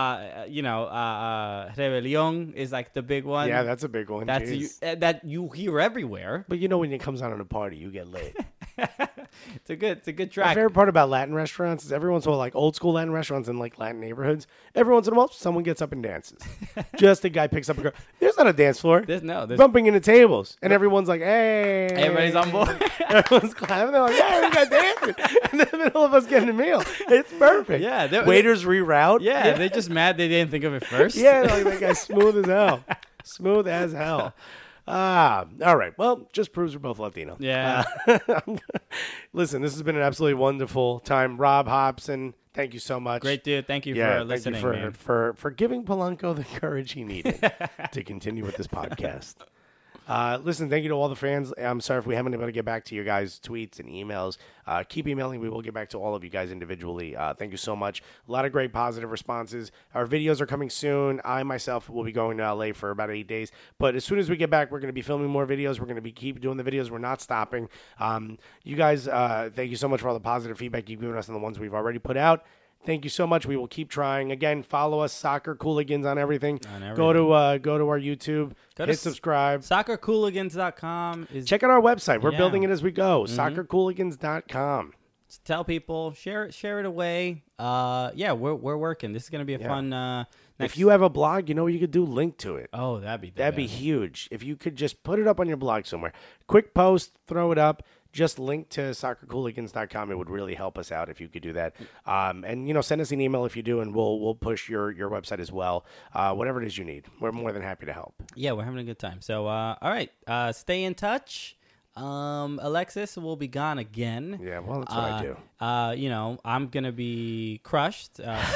Rebelión is like the big one. Yeah, that's a big one. That you hear everywhere. But when it comes out on a party, you get lit. It's a good My track. favorite part about Latin restaurants is every once in a while, like old school Latin restaurants in like Latin neighborhoods, every once in a while, someone gets up and dances. Just a guy picks up a girl. There's not a dance floor. There's bumping into tables, and everyone's like, "Hey!" Everybody's on board. Everyone's clapping. They're like, "Yeah, we got dancing!" In the middle of us getting a meal, it's perfect. Yeah, waiters reroute. Yeah, they're just mad they didn't think of it first. Yeah, like that guy's smooth as hell. Smooth as hell. All right. Well, just proves we're both Latino. Yeah. Listen, this has been an absolutely wonderful time. Rob Hobson, thank you so much. Great dude. Thank you for listening, thank you man. for giving Polanco the courage he needed to continue with this podcast. Listen, thank you to all the fans. I'm sorry if we haven't been able to get back to you guys' tweets and emails. Keep emailing. We will get back to all of you guys individually. Thank you so much. A lot of great positive responses. Our videos are coming soon. I myself will be going to LA for about 8 days. But as soon as we get back, we're going to be filming more videos. We're going to keep doing the videos. We're not stopping. You guys, thank you so much for all the positive feedback you've given us on the ones we've already put out. Thank you so much. We will keep trying. Again, follow us, Soccer Cooligans, on everything. Go to our YouTube. Hit subscribe. SoccerCooligans.com. Check out our website. We're building it as we go. SoccerCooligans.com. Tell people, share it away. We're working. This is gonna be a fun. If you have a blog, you know what you could do? Link to it. Oh, that'd be huge. If you could just put it up on your blog somewhere, quick post, throw it up. Just link to SoccerCooligans.com. It would really help us out if you could do that. And send us an email if you do, and we'll push your website as well. Whatever it is you need, we're more than happy to help. Yeah, we're having a good time. So, all right, stay in touch. Alexis will be gone again. Yeah, well, that's what I do. I'm gonna be crushed.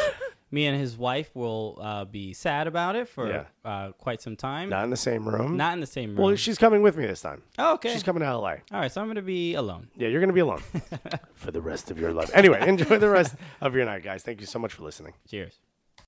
Me and his wife will be sad about it for quite some time. Not in the same room. Not in the same room. Well, she's coming with me this time. Oh, okay. She's coming to LA. All right, so I'm going to be alone. Yeah, you're going to be alone for the rest of your life. Anyway, enjoy the rest of your night, guys. Thank you so much for listening. Cheers.